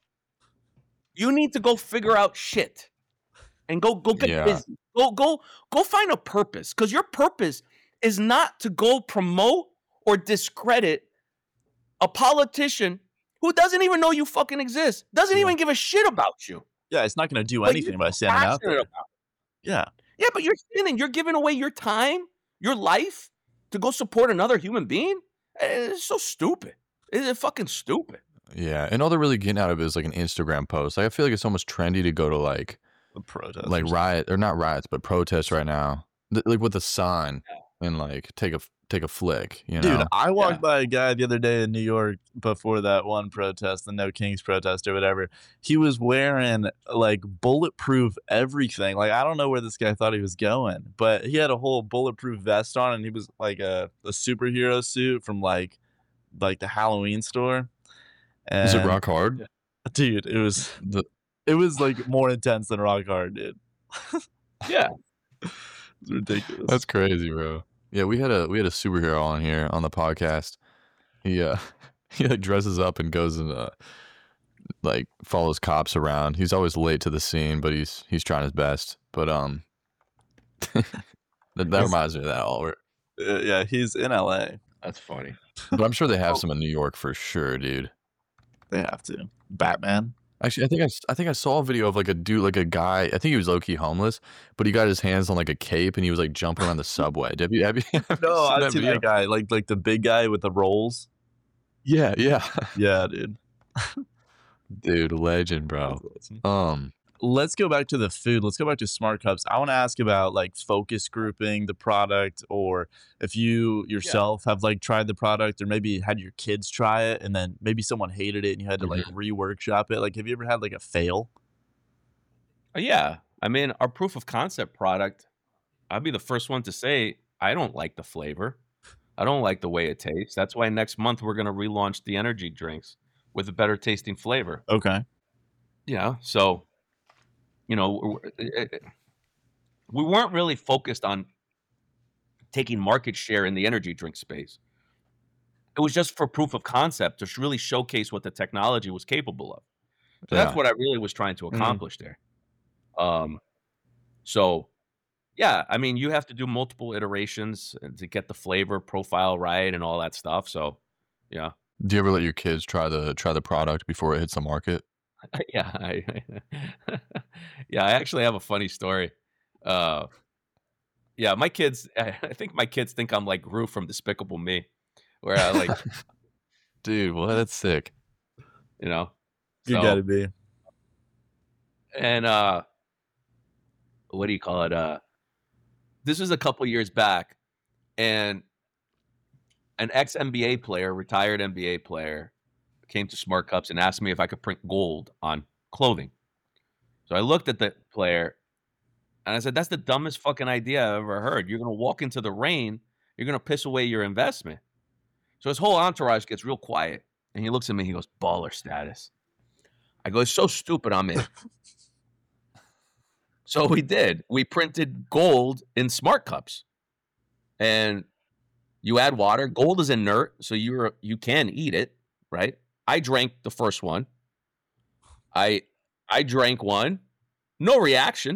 G: You need to go figure out shit and go go get
F: Yeah.
G: busy. Go go go find a purpose, because your purpose is not to go promote or discredit a politician who doesn't even know you fucking exist, doesn't
E: Yeah.
G: even give a shit about you.
E: Yeah, it's not going to do
G: But
E: anything
G: you're
E: by standing out
G: passionate
E: there.
G: about it.
E: Yeah.
G: Yeah, but you're standing, you're giving away your time, your life to go support another human being. Eh, It's so stupid. It's fucking stupid.
F: Yeah. And all they're really getting out of it is like an Instagram post. Like I feel like it's almost trendy to go to like
E: The protest.
F: like riot or not riots, but protests right now. Th- like with a sign and like take a take a flick, you know.
E: Dude, I walked
G: Yeah.
E: by a guy the other day in New York before that one protest, the No Kings protest or whatever. He was wearing like bulletproof everything. Like, I don't know where this guy thought he was going, but he had a whole bulletproof vest on, and he was like a, a superhero suit from like like the Halloween store. And,
F: Is it rock hard?
E: Dude, it was
F: The,
E: it was like more intense than Rock Hard, dude.
G: Yeah.
E: It's ridiculous.
F: that's crazy, bro. Yeah, we had a we had a superhero on here on the podcast. He uh he like dresses up and goes and uh like follows cops around. He's always late to the scene, but he's he's trying his best. But um that, that reminds me of that all.
E: Uh, yeah, he's in L A.
G: That's funny.
F: But I'm sure they
G: Oh.
F: have some in New York for sure, dude.
E: They have to. Batman.
F: Actually, I think I, s- I think I saw a video of like a dude, like a guy. I think he was low key homeless, but he got his hands on like a cape and he was like jumping around the subway. Have you? Have you? Have you
E: No,
F: seen
E: I've
F: that
E: seen
F: video?
E: that guy, like like the big guy with the rolls.
F: Yeah, yeah,
E: Yeah, dude.
F: dude, legend, bro.
E: That's awesome.
F: Um,
E: Let's go back to the food. Let's go back to Smart Cups. I want to ask about like focus grouping the product, or if you yourself have like tried the product, or maybe had your kids try it and then maybe someone hated it and you had to like reworkshop it. Like, have you ever had like a fail?
G: Uh, Yeah. I mean, our proof of concept product, I'd be the first one to say, I don't like the flavor. I don't like the way it tastes. That's why next month we're going to relaunch the energy drinks with a better tasting flavor.
E: Okay.
G: Yeah. So, you know, w- w- it- it- we weren't really focused on taking market share in the energy drink space. It was just for proof of concept to sh- really showcase what the technology was capable of. So that's
F: Yeah.
G: what I really was trying to
E: Mhm.
G: accomplish there. Um, so yeah, I mean, you have to do multiple iterations and to get the flavor profile right and all that stuff. So yeah,
F: do you ever let your kids try the try the product before it hits the market?
G: yeah, I, yeah. I actually have a funny story. Uh, yeah, my kids. I think my kids think I'm like Gru from Despicable Me, where I like,
F: Dude, well, that's sick.
G: you know.
E: You
G: so-
E: gotta be.
G: and uh what do you call it uh this was a couple years back, and an ex N B A player, retired N B A player, came to Smart Cups and asked me if I could print gold on clothing. So I looked at the player and I said, that's the dumbest fucking idea I've ever heard. You're gonna walk into the rain, you're gonna piss away your investment. So his whole entourage gets real quiet and he looks at me, he goes, baller status. I go, it's so stupid I'm in. So we did. We printed gold in Smart Cups. And you add water. Gold is inert, so you're you can eat it, right? I drank the first one. I I drank one. No reaction.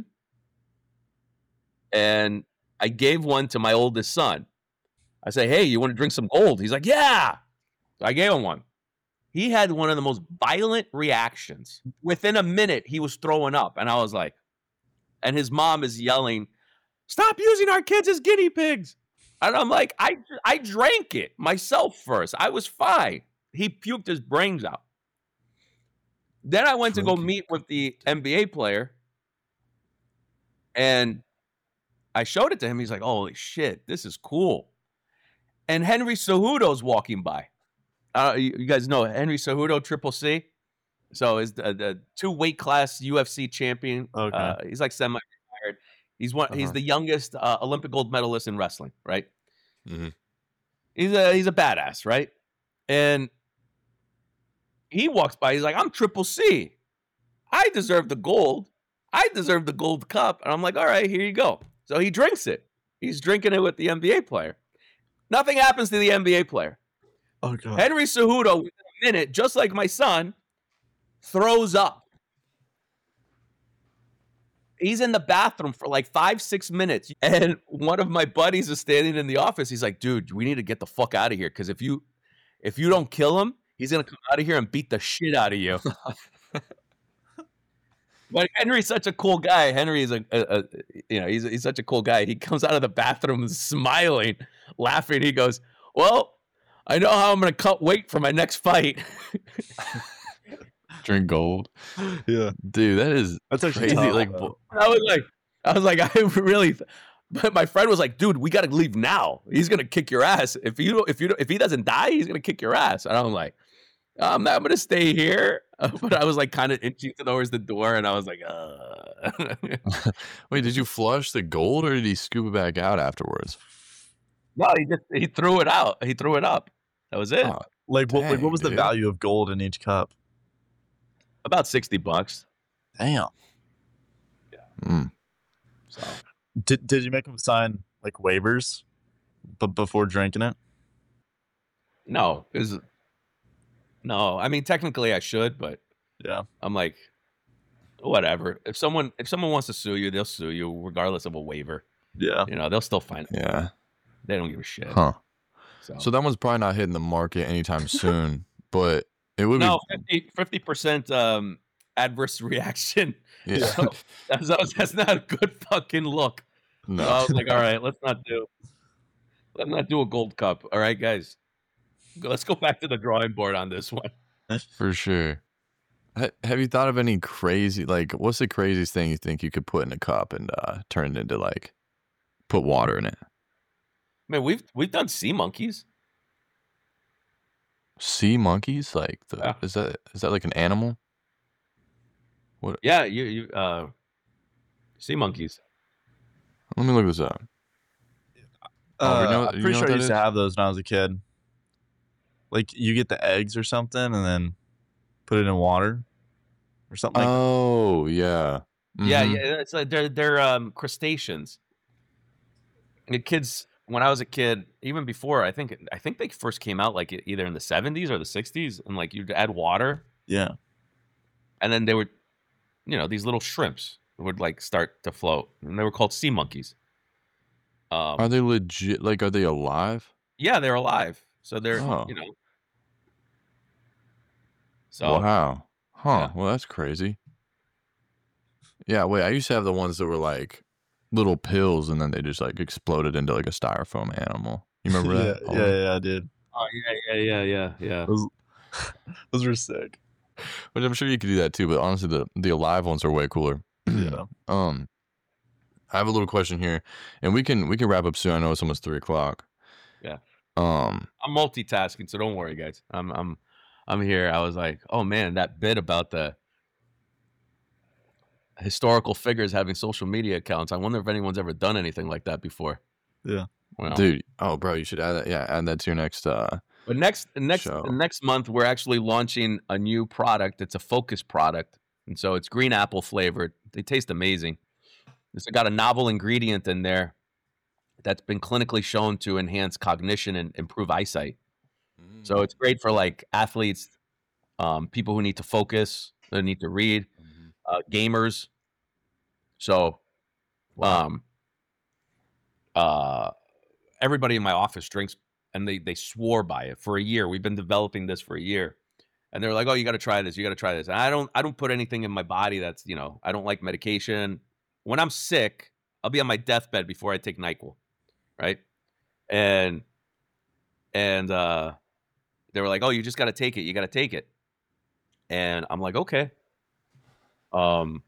G: And I gave one to my oldest son. I say, hey, you want to drink some gold? He's like, yeah. So I gave him one. He had one of the most violent reactions. Within a minute, he was throwing up. And I was like, and his mom is yelling, "Stop using our kids as guinea pigs." And I'm like, I I drank it myself first. I was fine. He puked his brains out. Then I went to go meet with the N B A player, and I showed it to him. He's like, "Holy shit, this is cool." And Henry Cejudo's walking by. Uh, you, you guys know Henry Cejudo, Triple C. So is the, the two weight class U F C champion.
E: Okay.
G: Uh, he's like semi-retired. He's one.
E: Uh-huh.
G: He's the youngest uh, Olympic gold medalist in wrestling. Right.
F: Mhm.
G: He's a he's a badass, right? And he walks by. He's like, "I'm Triple C. I deserve the gold. I deserve the gold cup." And I'm like, "All right, here you go." So he drinks it. He's drinking it with the N B A player. Nothing happens to the N B A player.
E: Oh god.
G: Henry Cejudo, within a minute, just like my son, throws up. He's in the bathroom for like five, six minutes. And one of my buddies is standing in the office. He's like, "Dude, we need to get the fuck out of here. Because if you if you don't kill him, he's gonna come out of here and beat the shit out of you." But Henry's such a cool guy. Henry is a, a, a you know, he's he's such a cool guy. He comes out of the bathroom smiling, laughing. He goes, "Well, I know how I'm gonna cut weight for my next fight."
F: Drink gold.
E: Yeah.
F: Dude, that is
E: That's actually
F: crazy.
E: tough,
F: Like,
E: though.
G: I was like, I was like, I really. But my friend was like, "Dude, we gotta leave now. He's gonna kick your ass. If you don't, if you don't, if he doesn't die, he's gonna kick your ass." And I'm like, "I'm not gonna stay here." Uh, but I was like, kind of inching towards the door, and I was like, "Uh."
F: wait, did you flush the gold or did he scoop it back out afterwards?
G: No, he just he threw it out. He threw it up. That was it.
F: Oh,
E: Like what? Like what was the
F: Dang, dude.
E: value of gold in each cup?
G: About sixty bucks.
E: Damn.
F: Mm.
G: So
E: Did Did you make him sign like waivers, but before drinking it?
G: no, is no. I mean, technically, I should, but
E: Yeah.
G: I'm like, whatever. If someone if someone wants to sue you, they'll sue you regardless of a waiver.
E: Yeah.
G: You know, they'll still find it.
F: Yeah.
G: They don't give a shit.
F: Huh.
G: So,
F: So that one's probably not hitting the market anytime soon, but it would
G: no, fifty percent um, adverse reaction.
F: be. Yeah.
G: So that's, that's that's not a good fucking look.
F: No.
G: So I was like, all right, let's not do let's not do a gold cup. All right, guys. Go, let's go back to the drawing board on this one.
F: For sure. Ha- Have you thought of any crazy, like, what's the craziest thing you think you could put in a cup and uh, turn it into, like, put water in it?
G: Man, we've we've done sea monkeys.
F: Sea monkeys? Like, the,
G: Yeah.
F: is that is that like an animal?
G: Yeah, you you uh sea monkeys.
F: Let me look this up. Oh,
E: Uh,
F: you know-
E: I'm
F: you
E: pretty
F: know
E: sure
F: what
E: I
F: that
E: used to
F: is?
E: have those when I was a kid. Like you get the eggs or something, and then put it in water or something. like
F: Oh, yeah.
G: Yeah,
F: Mhm.
G: yeah, it's like they're they're um crustaceans. The kids, when I was a kid, even before, I think I think they first came out like either in the seventies or the sixties, and like you'd add water,
E: Yeah.
G: and then they would, you know, these little shrimps would like start to float, and they were called sea monkeys. Um,
F: Are they legit? Like, are they alive?
G: yeah, they're alive, so they're
F: Oh.
G: you know. So
F: Wow. Huh.
G: yeah.
F: Well, that's crazy. Yeah, wait, I used to have the ones that were like little pills and then they just like exploded into like a styrofoam animal. You remember
E: yeah,
F: that?
E: yeah, yeah, I did.
G: Oh yeah, yeah, yeah, yeah, yeah.
E: Those, those were sick.
F: Which I'm sure you could do that too, but honestly the the alive ones are way cooler.
E: Yeah.
F: Um I have a little question here and we can we can wrap up soon. I know it's almost three o'clock.
G: Yeah.
F: Um
G: I'm multitasking, so don't worry, guys. I'm I'm I'm here. I was like, oh man, that bit about the historical figures having social media accounts. I wonder if anyone's ever done anything like that before.
E: Yeah.
G: Well,
F: dude, oh bro, you should add that. Yeah, add that to your next uh
G: but next next
F: show.
G: next month we're actually launching a new product. It's a focus product, and so it's green apple flavored. They taste amazing. It's got a novel ingredient in there that's been clinically shown to enhance cognition and improve eyesight. So it's great for like athletes, um, people who need to focus, that need to read, uh, gamers. So, um, uh, everybody in my office drinks, and they they swore by it for a year. We've been developing this for a year, and they're like, "Oh, you got to try this. You got to try this." And I don't I don't put anything in my body that's, you know, I don't like medication. when I'm sick, I'll be on my deathbed before I take NyQuil, right? And and uh, they were like, "Oh, you just got to take it. You got to take it." And I'm like, "Okay." Um,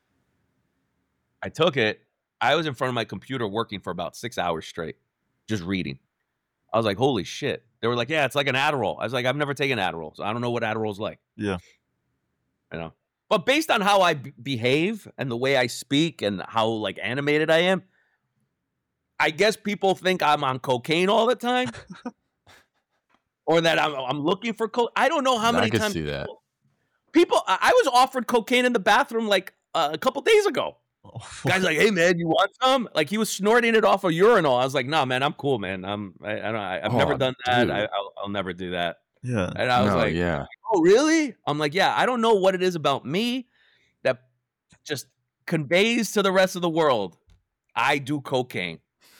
G: I took it. I was in front of my computer working for about six hours straight, just reading. I was like, "Holy shit!" They were like, "Yeah, it's like an Adderall." I was like, "I've never taken Adderall, so I don't know what Adderall's like."
E: Yeah,
G: you know. But based on how I b- behave and the way I speak and how like animated I am, I guess people think I'm on cocaine all the time, or that I'm I'm looking for coke. I don't know how many
F: I could
G: times
F: see that.
G: people. I I was offered cocaine in the bathroom like uh, a couple days ago. Guy's like, "Hey man, you want some?" Like he was snorting it off a urinal. I was like, "Nah, man, I'm cool, man. I'm I, I don't. I, I've
F: Oh,
G: never done that.
F: dude.
G: I, I'll, I'll never do that."
E: yeah.
G: And I was
F: No,
G: like,
F: yeah.
G: "Oh, really?" I'm like, "Yeah, I don't know what it is about me that just conveys to the rest of the world I do cocaine."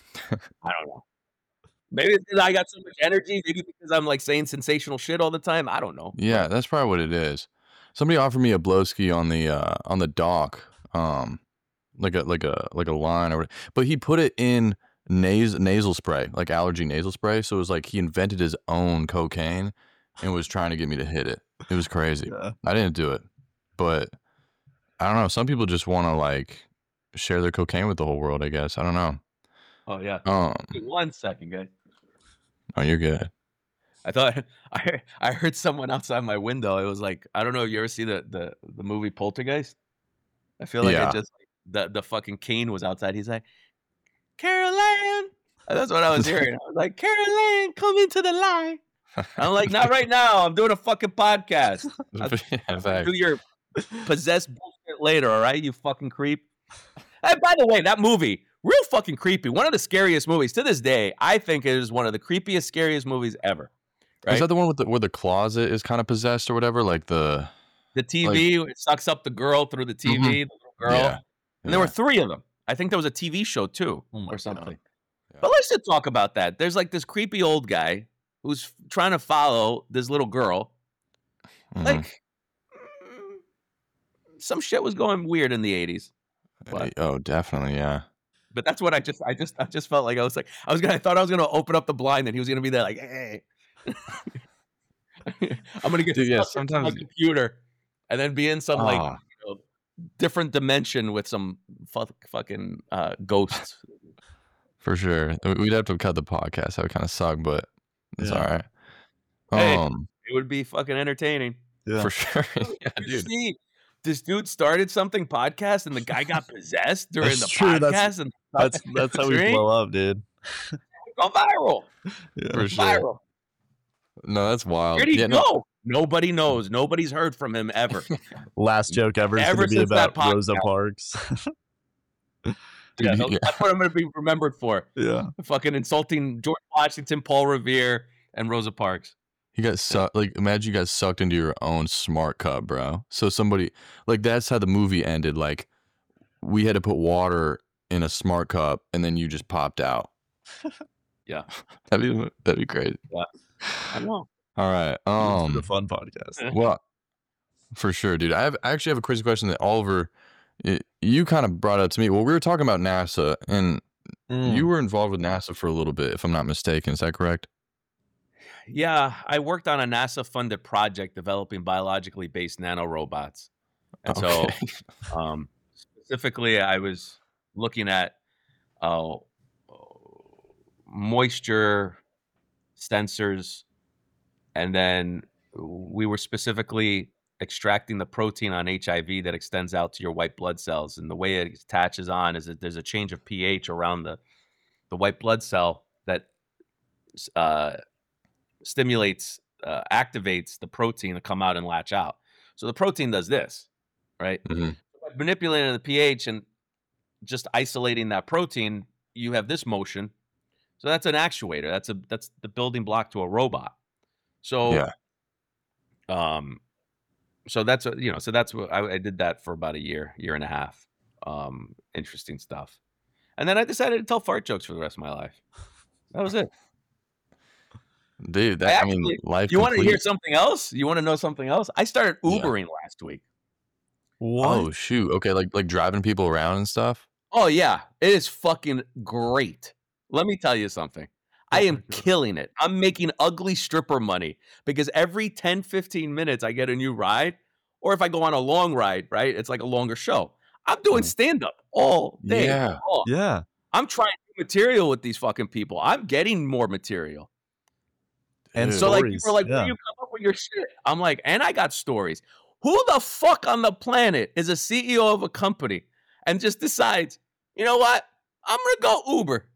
G: I don't know. Maybe it's because I got so much energy. Maybe because I'm like saying sensational shit all the time. I don't know.
F: Yeah, that's probably what it is. Somebody offered me a blowski on the uh, on the dock, um, like a like a like a line or whatever. But he put it in nas- nasal spray, like allergy nasal spray. So it was like he invented his own cocaine and was trying to get me to hit it. It was crazy.
E: Yeah.
F: I didn't do it, but I don't know. Some people just want to like share their cocaine with the whole world. I guess I don't know.
G: Oh yeah.
F: Um,
G: Wait, one second, guys.
F: oh, you're good.
G: I thought I heard, I heard someone outside my window. It was like, I don't know if you ever see the the, the movie Poltergeist. I feel like
F: Yeah.
G: it just the the fucking Kane was outside. He's like, "Caroline." That's what I was hearing. I was like, "Caroline, come into the light." I'm like, "Not right now. I'm doing a fucking podcast. I'll,
F: Yeah,
G: I'll
F: facts.
G: do your possessed bullshit later, all right, you fucking creep." And by the way, that movie, real fucking creepy. One of the scariest movies to this day. I think it is one of the creepiest, scariest movies ever. Right?
F: Is that the one with the, where the closet is kind of possessed or whatever? Like the
G: The T V, it sucks up the girl through the T V,
F: Mhm.
G: the little girl.
F: Yeah.
G: And there were
F: Yeah.
G: three of them. I think there was a T V show too,
E: Oh my
G: or something.
E: God.
F: Yeah.
G: But let's just talk about that. There's like this creepy old guy who's f- trying to follow this little girl.
F: Mhm.
G: Like, mm, some shit was going weird in the eighties. What?
F: Oh, definitely, yeah.
G: But that's what I just, I just, I just felt like I was like, I was gonna, I thought I was gonna open up the blind and he was gonna be there like, "Hey." I'm gonna get
F: Dude, yeah,
G: stuck into my
F: sometimes-
G: computer and then be in some like
F: Ah.
G: you know, different dimension with some fu- fucking uh, ghosts.
F: For sure. We'd have to cut the podcast. That would kind of suck, but it's
E: Yeah.
F: all right.
G: Hey.
F: Um,
G: It would be fucking entertaining.
E: Yeah.
F: for sure. yeah,
G: Did you
F: dude.
G: see this dude started something podcast and the guy got possessed during
E: That's
G: the
E: true,
G: podcast
E: that's-
G: and
E: That's that's how we
G: Stream?
E: blow up, dude.
G: go viral.
E: Yeah.
F: For sure.
G: Viral.
F: No, that's wild.
G: Where'd he
F: yeah,
G: go?
F: no,
G: Nobody knows. Nobody's heard from him ever.
E: Last joke ever is
G: Ever
E: going to be
G: since that
E: about Rosa
G: podcast.
E: Parks.
F: dude,
G: Yeah,
F: he-
G: no,
F: yeah.
G: that's what I'm gonna be remembered for.
E: yeah.
G: Fucking insulting George Washington, Paul Revere, and Rosa Parks.
F: You got sucked. Like, imagine you got sucked into your own smart cup, bro. So somebody, like, that's how the movie ended. Like, we had to put water in a smart cup, and then you just popped out.
G: Yeah.
F: that'd be that'd be great.
G: I know.
F: All right.
E: Um,
F: Um.
E: the fun podcast.
F: Well, for sure, dude. I have I actually have a crazy question that Oliver, y- you kind of brought up to me. Well, we were talking about NASA, and
E: Mm.
F: you were involved with NASA for a little bit, if I'm not mistaken. Is that correct?
G: Yeah, I worked on a NASA-funded project developing biologically based nanorobots, and
F: Okay.
G: so um, specifically, I was looking at uh, moisture sensors, and then we were specifically extracting the protein on H I V that extends out to your white blood cells. And the way it attaches on is that there's a change of pH around the the white blood cell that uh, stimulates, uh, activates the protein to come out and latch out. So the protein does this, right?
F: hmm
G: By manipulating the pH and just isolating that protein, you have this motion. So that's an actuator. That's a that's the building block to a robot. So
F: Yeah.
G: um so that's what you know, so that's what I, I did that for about a year, year and a half. Um interesting stuff. And then I decided to tell fart jokes for the rest of my life. That was it.
F: Dude,
G: I
F: that, I, mean,
G: actually-
F: life.
G: You want to hear
F: complete.
G: something else? You want to know something else? I started
F: Yeah.
G: Ubering last week.
E: What?
F: Oh shoot. Okay, like like driving people around and stuff.
G: Oh, yeah. It is fucking great. Let me tell you something. I am killing it. I'm making ugly stripper money because every ten, fifteen minutes I get a new ride. Or if I go on a long ride, right? It's like a longer show. I'm doing stand-up all day.
F: Yeah.
G: long.
E: Yeah.
G: I'm trying new material with these fucking people. I'm getting more material. And
F: Dude.
G: so like
E: Stories,
G: people are like,
E: yeah.
G: where do you come up with your shit? I'm like, and I got stories. Who the fuck on the planet is a C E O of a company and just decides, you know what? I'm gonna go Uber.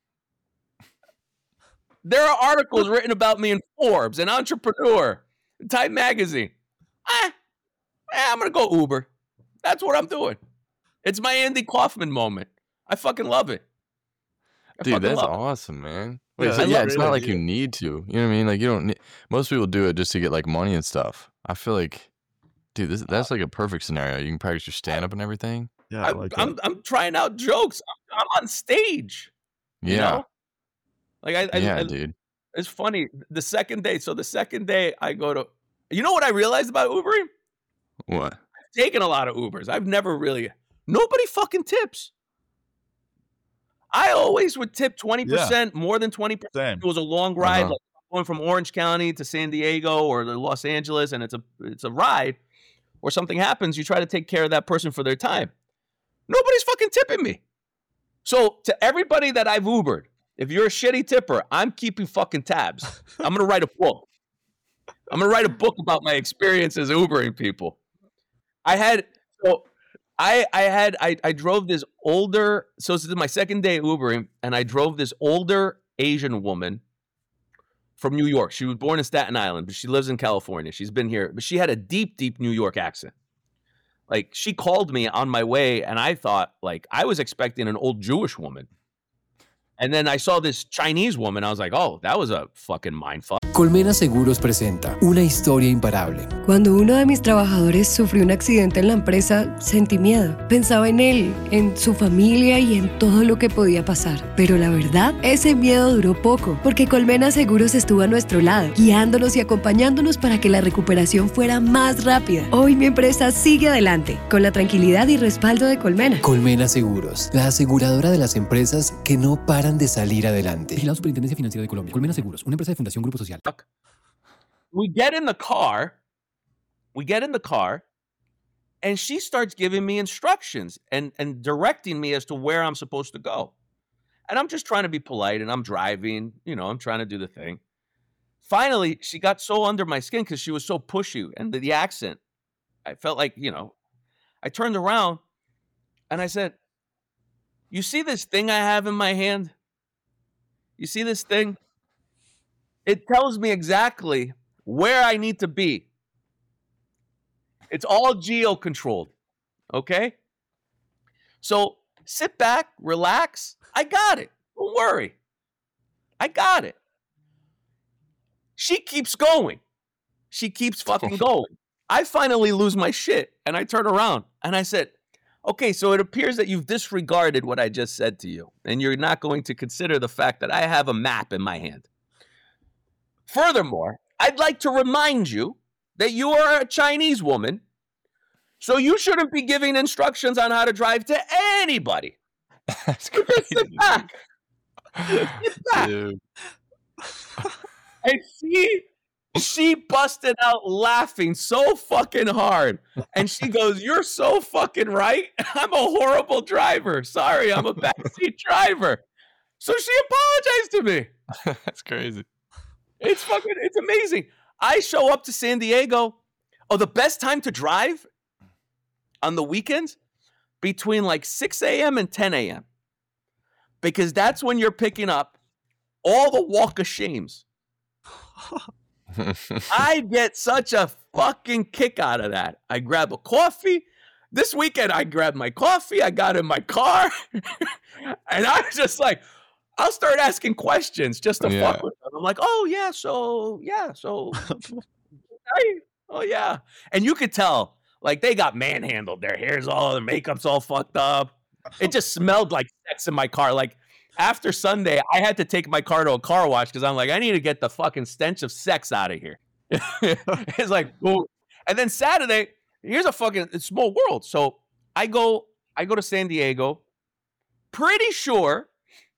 G: There are articles written about me in Forbes and Entrepreneur, Time Magazine. Eh, eh, I'm gonna go Uber. That's what I'm doing. It's my Andy Kaufman moment. I fucking love it. I
F: Dude,
G: fucking
F: that's
G: love it.
F: awesome, man. Wait,
E: Yeah,
F: so
E: that's
F: yeah,
E: a
F: it's
E: great
F: not like
E: idea.
F: you need to. You know what I mean? Like you don't need, most people do it just to get like money and stuff. I feel like, dude, this that's like a perfect scenario. You can practice your stand up and everything.
E: Yeah. I
G: I'm,
E: like
G: I'm,
E: that.
G: I'm trying out jokes. I'm, I'm on stage. You
F: Yeah.
G: know? Like I, I,
F: yeah,
G: I
F: dude.
G: it's funny. The second day, so the second day I go to, you know what I realized about Ubering?
F: What?
G: I've taken a lot of Ubers. I've never really, nobody fucking tips. I always would tip twenty percent, more than twenty percent.
E: Same.
G: It was a long ride,
F: Uh-huh.
G: like going from Orange County to San Diego or to Los Angeles, and it's a it's a ride or something happens, you try to take care of that person for their time. Nobody's fucking tipping me. So to everybody that I've Ubered, if you're a shitty tipper, I'm keeping fucking tabs. I'm gonna write a book. I'm gonna write a book about my experiences Ubering people. I had so I I had I I drove this older, so this is my second day Ubering, and I drove this older Asian woman from New York. She was born in Staten Island, but she lives in California. She's been here, but she had a deep, deep New York accent. Like she called me on my way, and I thought like I was expecting an old Jewish woman. And then I saw this Chinese woman. I was like, oh, that was a fucking mindfuck.
B: Colmena Seguros presenta una historia imparable.
C: Cuando uno de mis trabajadores sufrió un accidente en la empresa, sentí miedo. Pensaba en él, en su familia y en todo lo que podía pasar. Pero la verdad, ese miedo duró poco, porque Colmena Seguros estuvo a nuestro lado, guiándonos y acompañándonos para que la recuperación fuera más rápida. Hoy mi empresa sigue adelante, con la tranquilidad y respaldo de Colmena.
B: Colmena Seguros, la aseguradora de las empresas que no paran de salir adelante.
D: Vigilado Superintendencia Financiera de Colombia. Colmena Seguros, una empresa de Fundación Grupo Social.
G: We get in the car, we get in the car, and she starts giving me instructions and, and directing me as to where I'm supposed to go. And I'm just trying to be polite and I'm driving, you know, I'm trying to do the thing. Finally, she got so under my skin because she was so pushy and the, the accent. I felt like, you know, I turned around and I said, you see this thing I have in my hand? You see this thing? It tells me exactly where I need to be. It's all geo-controlled, okay? So sit back, relax. I got it. Don't worry. I got it. She keeps going. She keeps fucking going. I finally lose my shit, and I turn around, and I said, okay, so it appears that you've disregarded what I just said to you, and you're not going to consider the fact that I have a map in my hand. Furthermore, I'd like to remind you that you are a Chinese woman, so you shouldn't be giving instructions on how to drive to anybody.
F: That's
G: You just sit
F: crazy.
G: back. Sit back.
F: Dude.
G: And she, she busted out laughing so fucking hard. And she goes, you're so fucking right. I'm a horrible driver. Sorry, I'm a backseat driver. So she apologized to me.
F: That's crazy.
G: It's fucking, it's amazing. I show up to San Diego. Oh, the best time to drive on the weekends? Between like six a.m. and ten a.m. Because that's when you're picking up all the walk of shames. I get such a fucking kick out of that. I grab a coffee. This weekend, I grabbed my coffee. I got in my car. And I was just like, I'll start asking questions just to
F: Yeah.
G: fuck with them. I'm like, oh, yeah, so, yeah, so, I, oh, yeah. And you could tell, like, they got manhandled. Their hair's all, their makeup's all fucked up. It just smelled like sex in my car. Like, after Sunday, I had to take my car to a car wash because I'm like, I need to get the fucking stench of sex out of here. It's like, ooh. And then Saturday, here's a fucking it's small world. So I go, I go to San Diego. pretty sure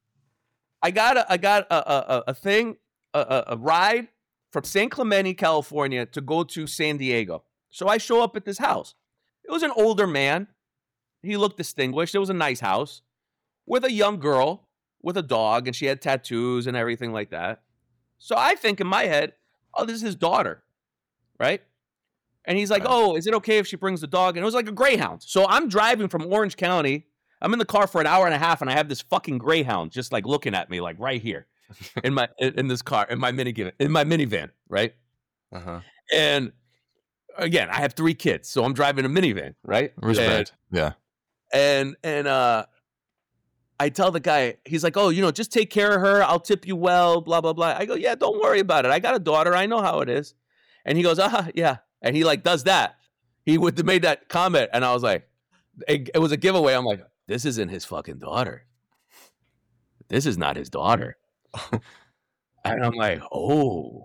G: I got a, I got a, a, a thing, a, a ride from San Clemente, California to go to San Diego. So I show up at this house. It was an older man. He looked distinguished. It was a nice house with a young girl with a dog, and she had tattoos and everything like that. So I think in my head, oh, this is his daughter, right? And he's like, oh, is it okay if she brings the dog? And it was like a Greyhound. So I'm driving from Orange County. I'm in the car for an hour and a half, and I have this fucking Greyhound just like looking at me, like right here in my in this car, in my minivan, in my minivan, right?
F: Uh-huh.
G: And again, I have three kids, so I'm driving a minivan, right?
F: Respect.
G: And,
F: yeah.
G: And and uh, I tell the guy, he's like, oh, you know, just take care of her. I'll tip you well, blah blah blah. I go, yeah, don't worry about it. I got a daughter. I know how it is. And he goes, ah, yeah. And he like does that. He would have made that comment, and I was like, it, it was a giveaway. I'm like, this isn't his fucking daughter. This is not his daughter. And I'm like, oh,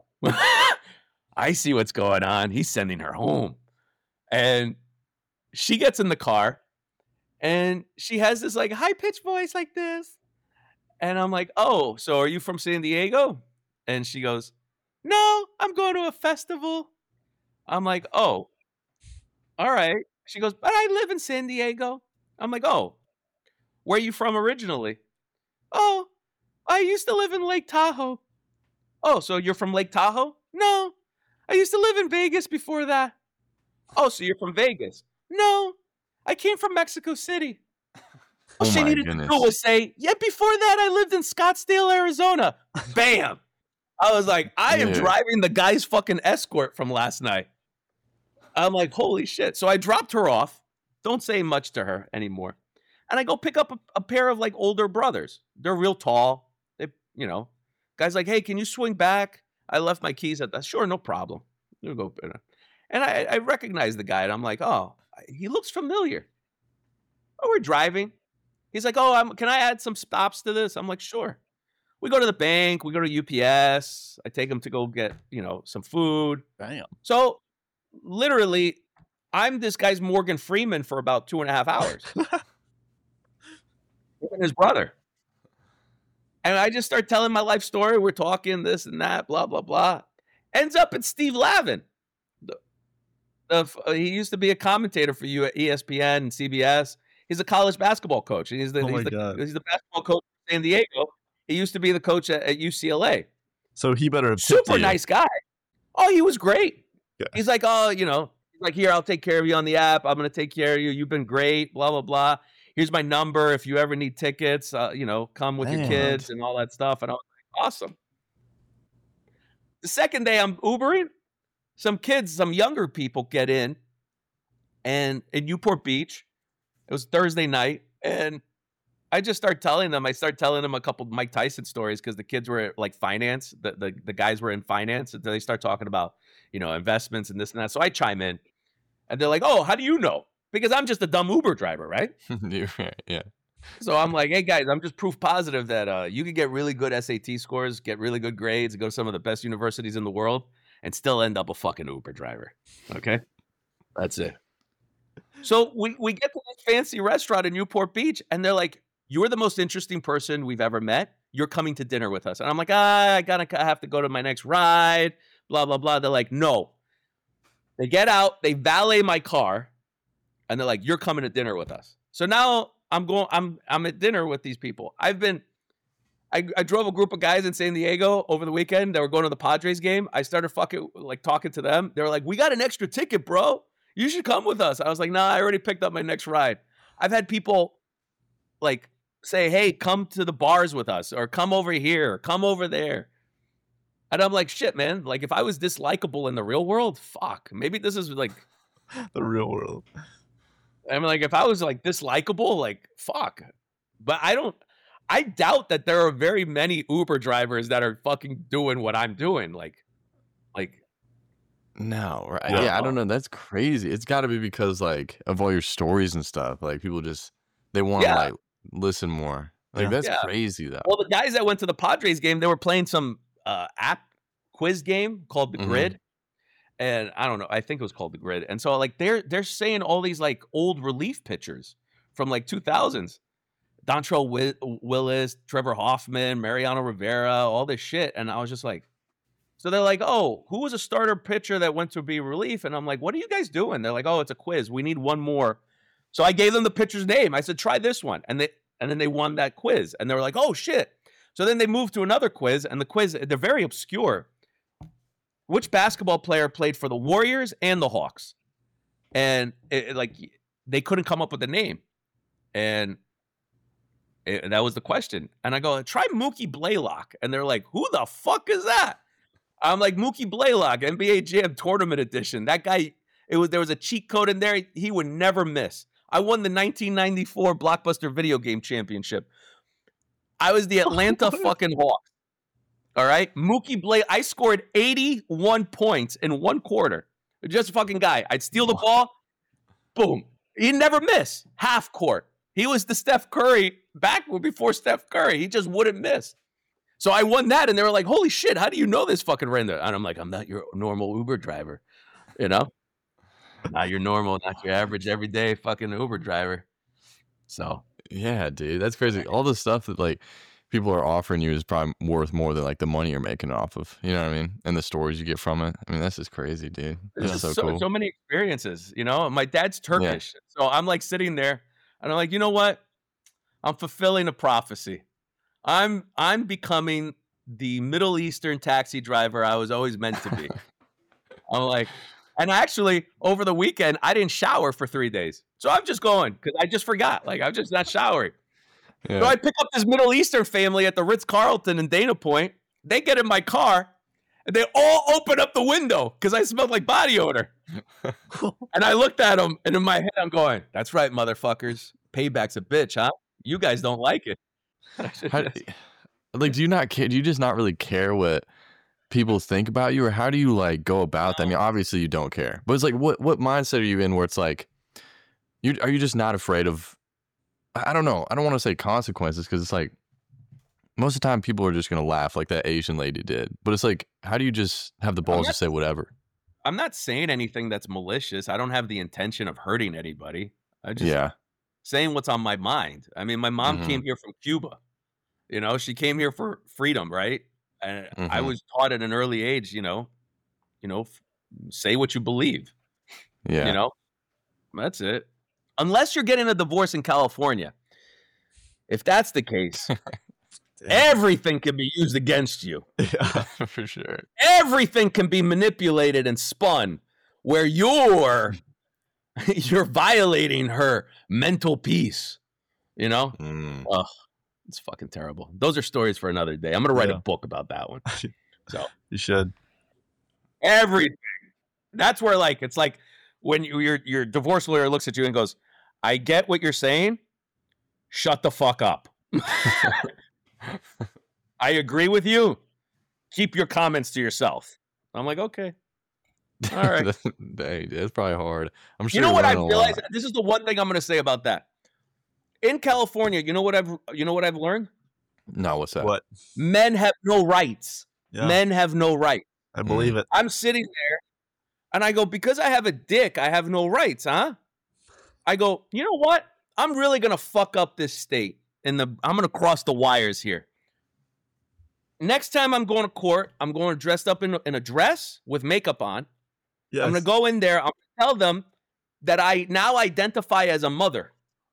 G: I see what's going on. He's sending her home. And she gets in the car, and she has this like high-pitched voice like this. And I'm like, oh, so are you from San Diego? And she goes, no, I'm going to a festival. I'm like, oh, all right. She goes, but I live in San Diego. I'm like, oh, where are you from originally? Oh, I used to live in Lake Tahoe. Oh, so you're from Lake Tahoe? No, I used to live in Vegas before that. Oh, so you're from Vegas? No, I came from Mexico City. All
F: Oh
G: she
F: my
G: needed
F: goodness.
G: to do was say, yeah, before that I lived in Scottsdale, Arizona. Bam. I was like, I am
F: Yeah.
G: driving the guy's fucking escort from last night. I'm like, holy shit. So I dropped her off. Don't say much to her anymore. And I go pick up a, a pair of like older brothers. They're real tall. They, you know, guy's like, hey, can you swing back? I left my keys at that. Sure, no problem. You go. And I, I recognize the guy, and I'm like, oh, he looks familiar. Oh, we're driving. He's like, oh, I'm, can I add some stops to this? I'm like, sure. We go to the bank. We go to U P S. I take him to go get, you know, some food.
E: Bam.
G: So literally, I'm this guy's Morgan Freeman for about two and a half hours. And his brother. And I just start telling my life story. We're talking this and that, blah, blah, blah. Ends up at Steve Lavin. The, the, uh, he used to be a commentator for you at E S P N and C B S. He's a college basketball coach. And he's the,
E: Oh my
G: he's, the
E: God.
G: he's the basketball coach in San Diego. He used to be the coach at, at U C L A.
E: So he better have tipped
G: Super
E: you.
G: nice guy. Oh, he was great.
E: Yeah.
G: He's like, oh, you know, he's like, here, I'll take care of you on the app. I'm going to take care of you. You've been great, blah, blah, blah. Here's my number. If you ever need tickets, uh, you know, come with your
E: Damn.
G: kids and all that stuff. And I was like, awesome. The second day I'm Ubering, some kids, some younger people get in and in Newport Beach. It was Thursday night. And I just start telling them, I start telling them a couple Mike Tyson stories because the kids were like finance. The, the, the guys were in finance. And they start talking about, you know, investments and this and that. So I chime in and they're like, oh, how do you know? Because I'm just a dumb Uber driver, right?
F: You're right. Yeah.
G: So I'm like, hey, guys, I'm just proof positive that uh, you could get really good S A T scores, get really good grades, and go to some of the best universities in the world and still end up a fucking Uber driver. Okay? That's it. So we, we get to this fancy restaurant in Newport Beach, and they're like, you're the most interesting person we've ever met. You're coming to dinner with us. And I'm like, ah, I gotta I have to go to my next ride, blah, blah, blah. They're like, no. They get out, they valet my car, and they're like, you're coming to dinner with us. So now I'm going, I'm I'm at dinner with these people. I've been, I, I drove a group of guys in San Diego over the weekend. They were going to the Padres game. I started fucking like talking to them. They were like, we got an extra ticket, bro. You should come with us. I was like, nah, I already picked up my next ride. I've had people like say, hey, come to the bars with us, or come over here, or come over there. And I'm like, shit, man. Like if I was this likable in the real world, fuck, maybe this is like
E: The real world.
G: I mean, like, if I was like this likable, like, fuck. But I don't, I doubt that there are very many Uber drivers that are fucking doing what I'm doing. Like, like,
F: No, right?
E: Yeah.
F: Yeah. I don't know. That's crazy. It's got to be because like of all your stories and stuff. Like people just they want to
G: Yeah.
F: like listen more. Like
E: Yeah.
F: that's
G: Yeah.
F: crazy though.
G: well, the guys that went to the Padres game, they were playing some uh, app quiz game called The
F: Mhm.
G: Grid. And I don't know, I think it was called The Grid. And so like they're they're saying all these like old relief pitchers from like two thousands. Dontrell Wi- Willis, Trevor Hoffman, Mariano Rivera, all this shit. And I was just like, so they're like, oh, who was a starter pitcher that went to be relief? And I'm like, what are you guys doing? They're like, oh, it's a quiz. We need one more. So I gave them the pitcher's name. I said, try this one. And they and then they won that quiz. And they were like, oh, shit. So then they moved to another quiz. And the quiz, they're very obscure. Which basketball player played for the Warriors and the Hawks? And it, it, like they couldn't come up with a name. And it, that was the question. And I go, try Mookie Blaylock. And they're like, who the fuck is that? I'm like, Mookie Blaylock, N B A Jam Tournament Edition. That guy, it was there was a cheat code in there. He would never miss. I won the nineteen ninety-four Blockbuster Video Game Championship. I was the Atlanta fucking Hawks. All right? Mookie Blay, I scored eighty-one points in one quarter. Just a fucking guy. I'd steal the ball. Boom. He'd never miss. Half court. He was the Steph Curry back before Steph Curry. He just wouldn't miss. So I won that, and they were like, holy shit, how do you know this fucking render? And I'm like, I'm not your normal Uber driver. You know? Not your normal, not your average everyday fucking Uber driver. So.
F: Yeah, dude. That's crazy. All the stuff that, like, people are offering you is probably worth more than like the money you're making off of, you know what I mean? And the stories you get from it. I mean, that's just crazy, dude. That's
G: There's
F: so,
G: so,
F: cool.
G: so many experiences, you know? My dad's Turkish. Yeah. So I'm like sitting there and I'm like, you know what? I'm fulfilling a prophecy. I'm I'm becoming the Middle Eastern taxi driver I was always meant to be. I'm like, and actually over the weekend, I didn't shower for three days. So I'm just going because I just forgot. Like I'm just not showering. Yeah. So I pick up this Middle Eastern family at the Ritz-Carlton in Dana Point. They get in my car, and they all open up the window because I smelled like body odor. And I looked at them, and in my head, I'm going, that's right, motherfuckers. Payback's a bitch, huh? You guys don't like it.
F: How, like, do you not care? Do you just not really care what people think about you? Or how do you, like, go about that? I mean, obviously you don't care. But it's like, what, what mindset are you in where it's like, you are you just not afraid of, I don't know. I don't want to say consequences because it's like most of the time people are just going to laugh like that Asian lady did. But it's like, how do you just have the balls not, to say whatever?
G: I'm not saying anything that's malicious. I don't have the intention of hurting anybody. I just
F: yeah.
G: saying what's on my mind. I mean, my mom mm-hmm. came here from Cuba. You know, she came here for freedom, right? And mm-hmm. I was taught at an early age, you know, you know, f- say what you believe.
F: Yeah.
G: You know, that's it. Unless you're getting a divorce in California. If that's the case, everything can be used against you.
F: Yeah, for sure.
G: Everything can be manipulated and spun where you're you're violating her mental peace. You know?
F: Mm.
G: Ugh, it's fucking terrible. Those are stories for another day. I'm going to write yeah. a book about that one. So
E: you should.
G: Everything. That's where, like, it's like when you, your your divorce lawyer looks at you and goes, I get what you're saying. Shut the fuck up. I agree with you. Keep your comments to yourself. I'm like, okay. All right.
F: Dang, that's probably hard. I'm sure
G: you know what I realized? This is the one thing I'm going to say about that. In California, you know what I've you know what I've learned?
F: No, what's that?
E: What?
G: Men have no rights. Yeah. Men have no rights.
E: I believe mm. it.
G: I'm sitting there and I go, because I have a dick, I have no rights, huh? I go, you know what? I'm really going to fuck up this state. And the I'm going to cross the wires here. Next time I'm going to court, I'm going dressed up in, in a dress with makeup on. Yes. I'm going to go in there. I'm going to tell them that I now identify as a mother.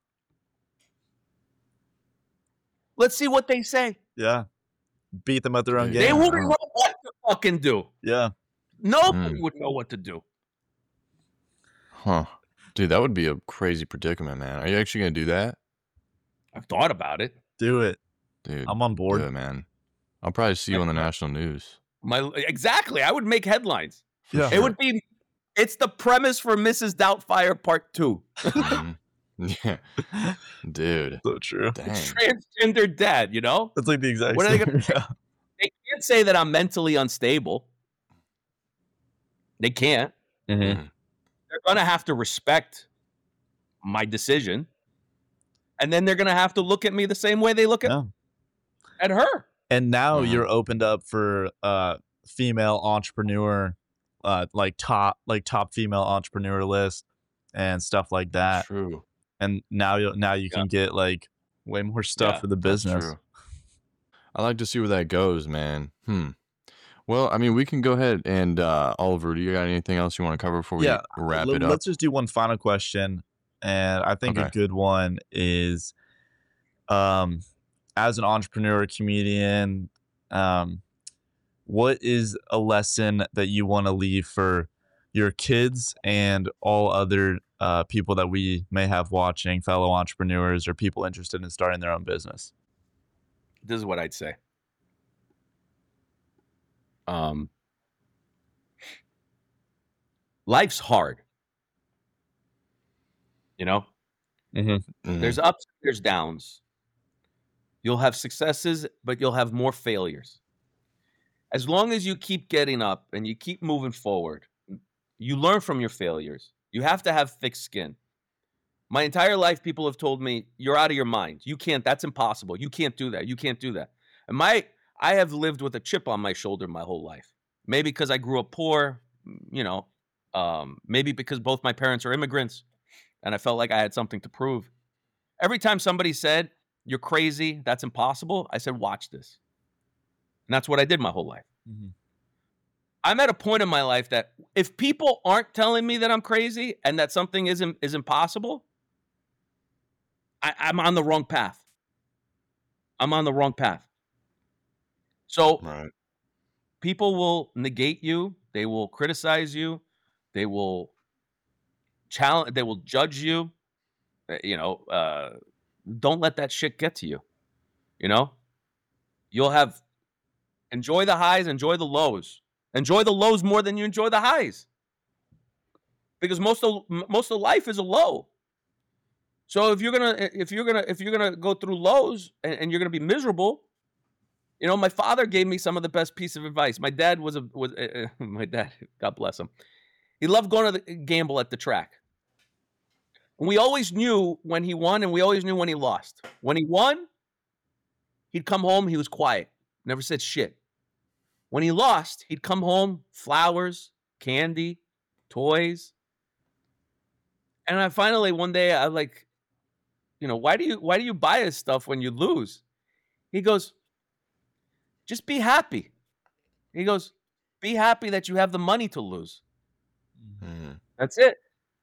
G: Let's see what they say.
E: Yeah. Beat them at their own game.
G: They wouldn't know what to fucking do.
E: Yeah.
G: Nobody
F: mm.
G: would know what to do.
F: Huh. Dude, that would be a crazy predicament, man. Are you actually going to do that?
G: I've thought about it.
E: Do it.
F: Dude.
E: I'm on board.
F: Do it, man. I'll probably see you on the national news.
G: My Exactly. I would make headlines.
E: Yeah.
G: It would be, it's the premise for Missus Doubtfire Part two.
F: mm. Yeah. Dude.
E: So true.
F: Dang.
G: Transgender dad, you know?
E: That's like the exact
G: what
E: same.
G: Are they, gonna, yeah. They can't say that I'm mentally unstable. They can't.
E: Mm-hmm.
G: They're going to have to respect my decision. And then they're going to have to look at me the same way they look at, yeah. at her.
E: And now mm-hmm. you're opened up for uh, female entrepreneur, uh, like top like top female entrepreneur list and stuff like that.
F: True.
E: And now you now you can yeah. get like way more stuff
G: Yeah,
E: for the
F: That's
E: business.
F: true. I like to see where that goes, man. Hmm. Well, I mean, we can go ahead and uh, Oliver, do you got anything else you want to cover before we
E: Yeah,
F: wrap
E: l-
F: it up?
E: let's just do one final question, and I think a
F: Okay.
E: good one is, um, as an entrepreneur, comedian, um, what is a lesson that you want to leave for your kids and all other uh, people that we may have watching, fellow entrepreneurs or people interested in starting their own business?
G: This is what I'd say. Um, life's hard. You know,
E: Mm-hmm.
F: Mhm.
G: there's ups, there's downs. You'll have successes, but you'll have more failures. As long as you keep getting up and you keep moving forward, you learn from your failures. You have to have thick skin. My entire life, people have told me, you're out of your mind. You can't, that's impossible. You can't do that. You can't do that. And my, I have lived with a chip on my shoulder my whole life. Maybe because I grew up poor, you know, um, maybe because both my parents are immigrants and I felt like I had something to prove. Every time somebody said, you're crazy, that's impossible, I said, watch this. And that's what I did my whole life.
E: Mm-hmm.
G: I'm at a point in my life that if people aren't telling me that I'm crazy and that something isn't is impossible, I, I'm on the wrong path. I'm on the wrong path. So
F: Right.
G: people will negate you, they will criticize you, they will challenge, they will judge you. Uh, You know, uh, don't let that shit get to you. You know, you'll have enjoy the highs, enjoy the lows. Enjoy the lows more than you enjoy the highs, because most of m- most of life is a low. So if you're gonna if you're gonna if you're gonna go through lows and, and you're gonna be miserable, you know, my father gave me some of the best piece of advice. My dad was a was uh, uh, my dad, God bless him. He loved going to the gamble at the track. And we always knew when he won, and we always knew when he lost. When he won, he'd come home, he was quiet, never said shit. When he lost, he'd come home, flowers, candy, toys. And I finally one day I like, you know, why do you why do you buy us stuff when you lose? He goes, just be happy. He goes, be happy that you have the money to lose.
F: Mhm.
G: That's it.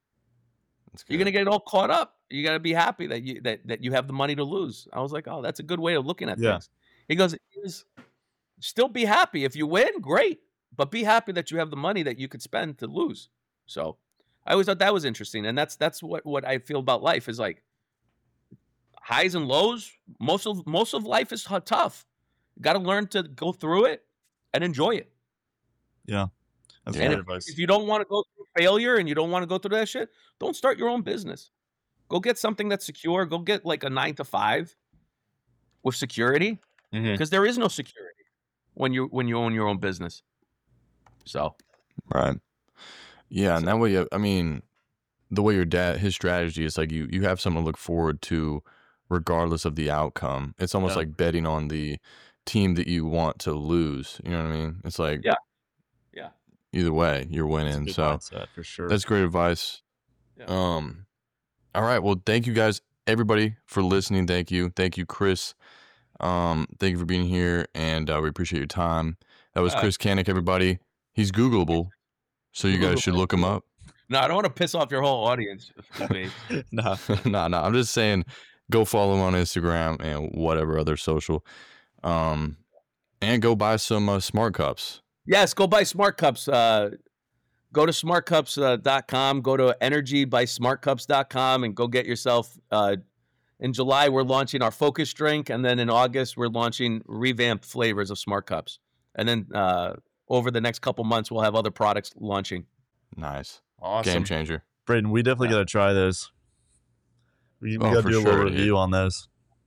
F: That's
G: You're
F: good.
G: gonna get all caught up. You gotta be happy that you that, that you have the money to lose. I was like, oh, that's a good way of looking at
E: Yeah.
G: things. He goes, "Is- still be happy. If you win, great. But be happy that you have the money that you could spend to lose." So I always thought that was interesting. And that's that's what, what I feel about life is like highs and lows. Most of most of life is hu- tough. You gotta learn to go through it and enjoy it.
E: Yeah. That's
F: Yeah.
G: And
E: great
G: if,
E: advice.
G: if you don't want to go through failure and you don't want to go through that shit, don't start your own business. Go get something that's secure. Go get like a nine to five with security,
E: Mhm.
G: because there is no security when you when you own your own business. So
F: Right. Yeah, and that way, uh, I mean, the way your dad, his strategy is like you, you have something to look forward to, regardless of the outcome. It's almost
E: Yeah.
F: like betting on the team that you want to lose. You know what I mean? It's like,
G: Yeah. Yeah.
F: either way, you're
E: That's a
F: winning.
E: good
F: So
E: mindset for sure.
F: that's great advice.
G: Yeah.
F: Um, all right. Well, thank you guys, everybody, for listening. Thank you, thank you, Chris. Um, thank you for being here, and uh, we appreciate your time. That was
G: Uh,
F: Chris Canick, everybody. He's Googleable, so you guys should look him up.
G: no, I don't want to piss off your whole audience. babe.
E: no.
F: nah, nah. I'm just saying, go follow him on Instagram and whatever other social. Um, and go buy some uh, smart cups.
G: Yes, go buy Smart Cups. Uh, go to smart cups dot com. Go to energy by smart cups dot com and go get yourself. Uh, in July, we're launching our Focus drink, and then in August, we're launching revamped flavors of Smart Cups. And then uh, over the next couple months, we'll have other products launching.
F: Nice.
E: Awesome.
F: Game changer.
E: Braden, we definitely
G: Yeah.
E: got to try those. We, we
F: Oh,
E: got to
F: for
E: do a
F: sure,
E: little
F: dude.
E: review on those.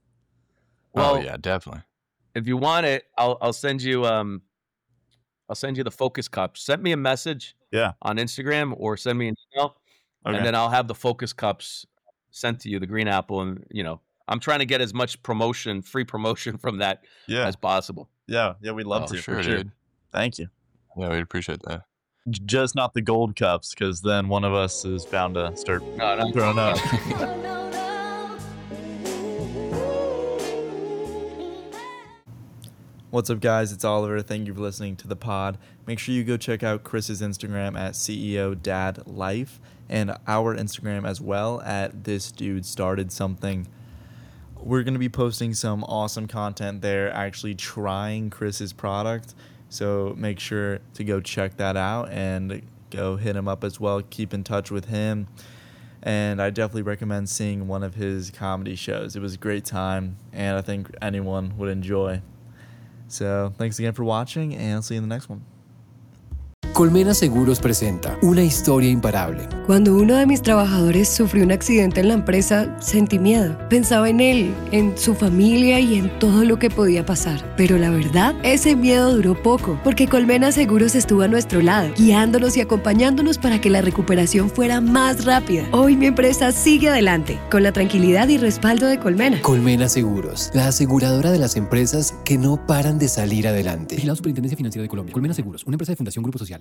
G: Well,
F: oh yeah, definitely.
G: if you want it, I'll I'll send you um I'll send you the Focus Cups. Send me a message
E: Yeah.
G: on Instagram or send me an email,
E: Okay.
G: and then I'll have the Focus Cups sent to you, the green apple, and you know I'm trying to get as much promotion, free promotion from that
E: yeah.
G: as possible.
E: Yeah. Yeah. We'd love
F: Oh,
E: to.
F: sure,
E: for sure.
F: dude.
E: Thank you.
F: Yeah, we'd appreciate that.
E: J- Just not the gold cups, because then one of us is bound to start
G: No, no.
E: throwing up.
H: No, no, no.
E: What's up, guys? It's Oliver. Thank you for listening to the pod. Make sure you go check out Chris's Instagram at C E O Dad Life and our Instagram as well at This Dude Started Something. We're going to be posting some awesome content there, actually trying Chris's product. So make sure to go check that out and go hit him up as well. Keep in touch with him. And I definitely recommend seeing one of his comedy shows. It was a great time, and I think anyone would enjoy. So thanks again for watching, and I'll see you in the next one.
B: Colmena Seguros presenta una historia imparable.
C: Cuando uno de mis trabajadores sufrió un accidente en la empresa, sentí miedo. Pensaba en él, en su familia y en todo lo que podía pasar. Pero la verdad, ese miedo duró poco, porque Colmena Seguros estuvo a nuestro lado, guiándonos y acompañándonos para que la recuperación fuera más rápida. Hoy mi empresa sigue adelante, con la tranquilidad y respaldo de Colmena.
B: Colmena Seguros, la aseguradora de las empresas que no paran de salir adelante.
D: Vigilado Superintendencia Financiera de Colombia. Colmena Seguros, una empresa de Fundación Grupo Social.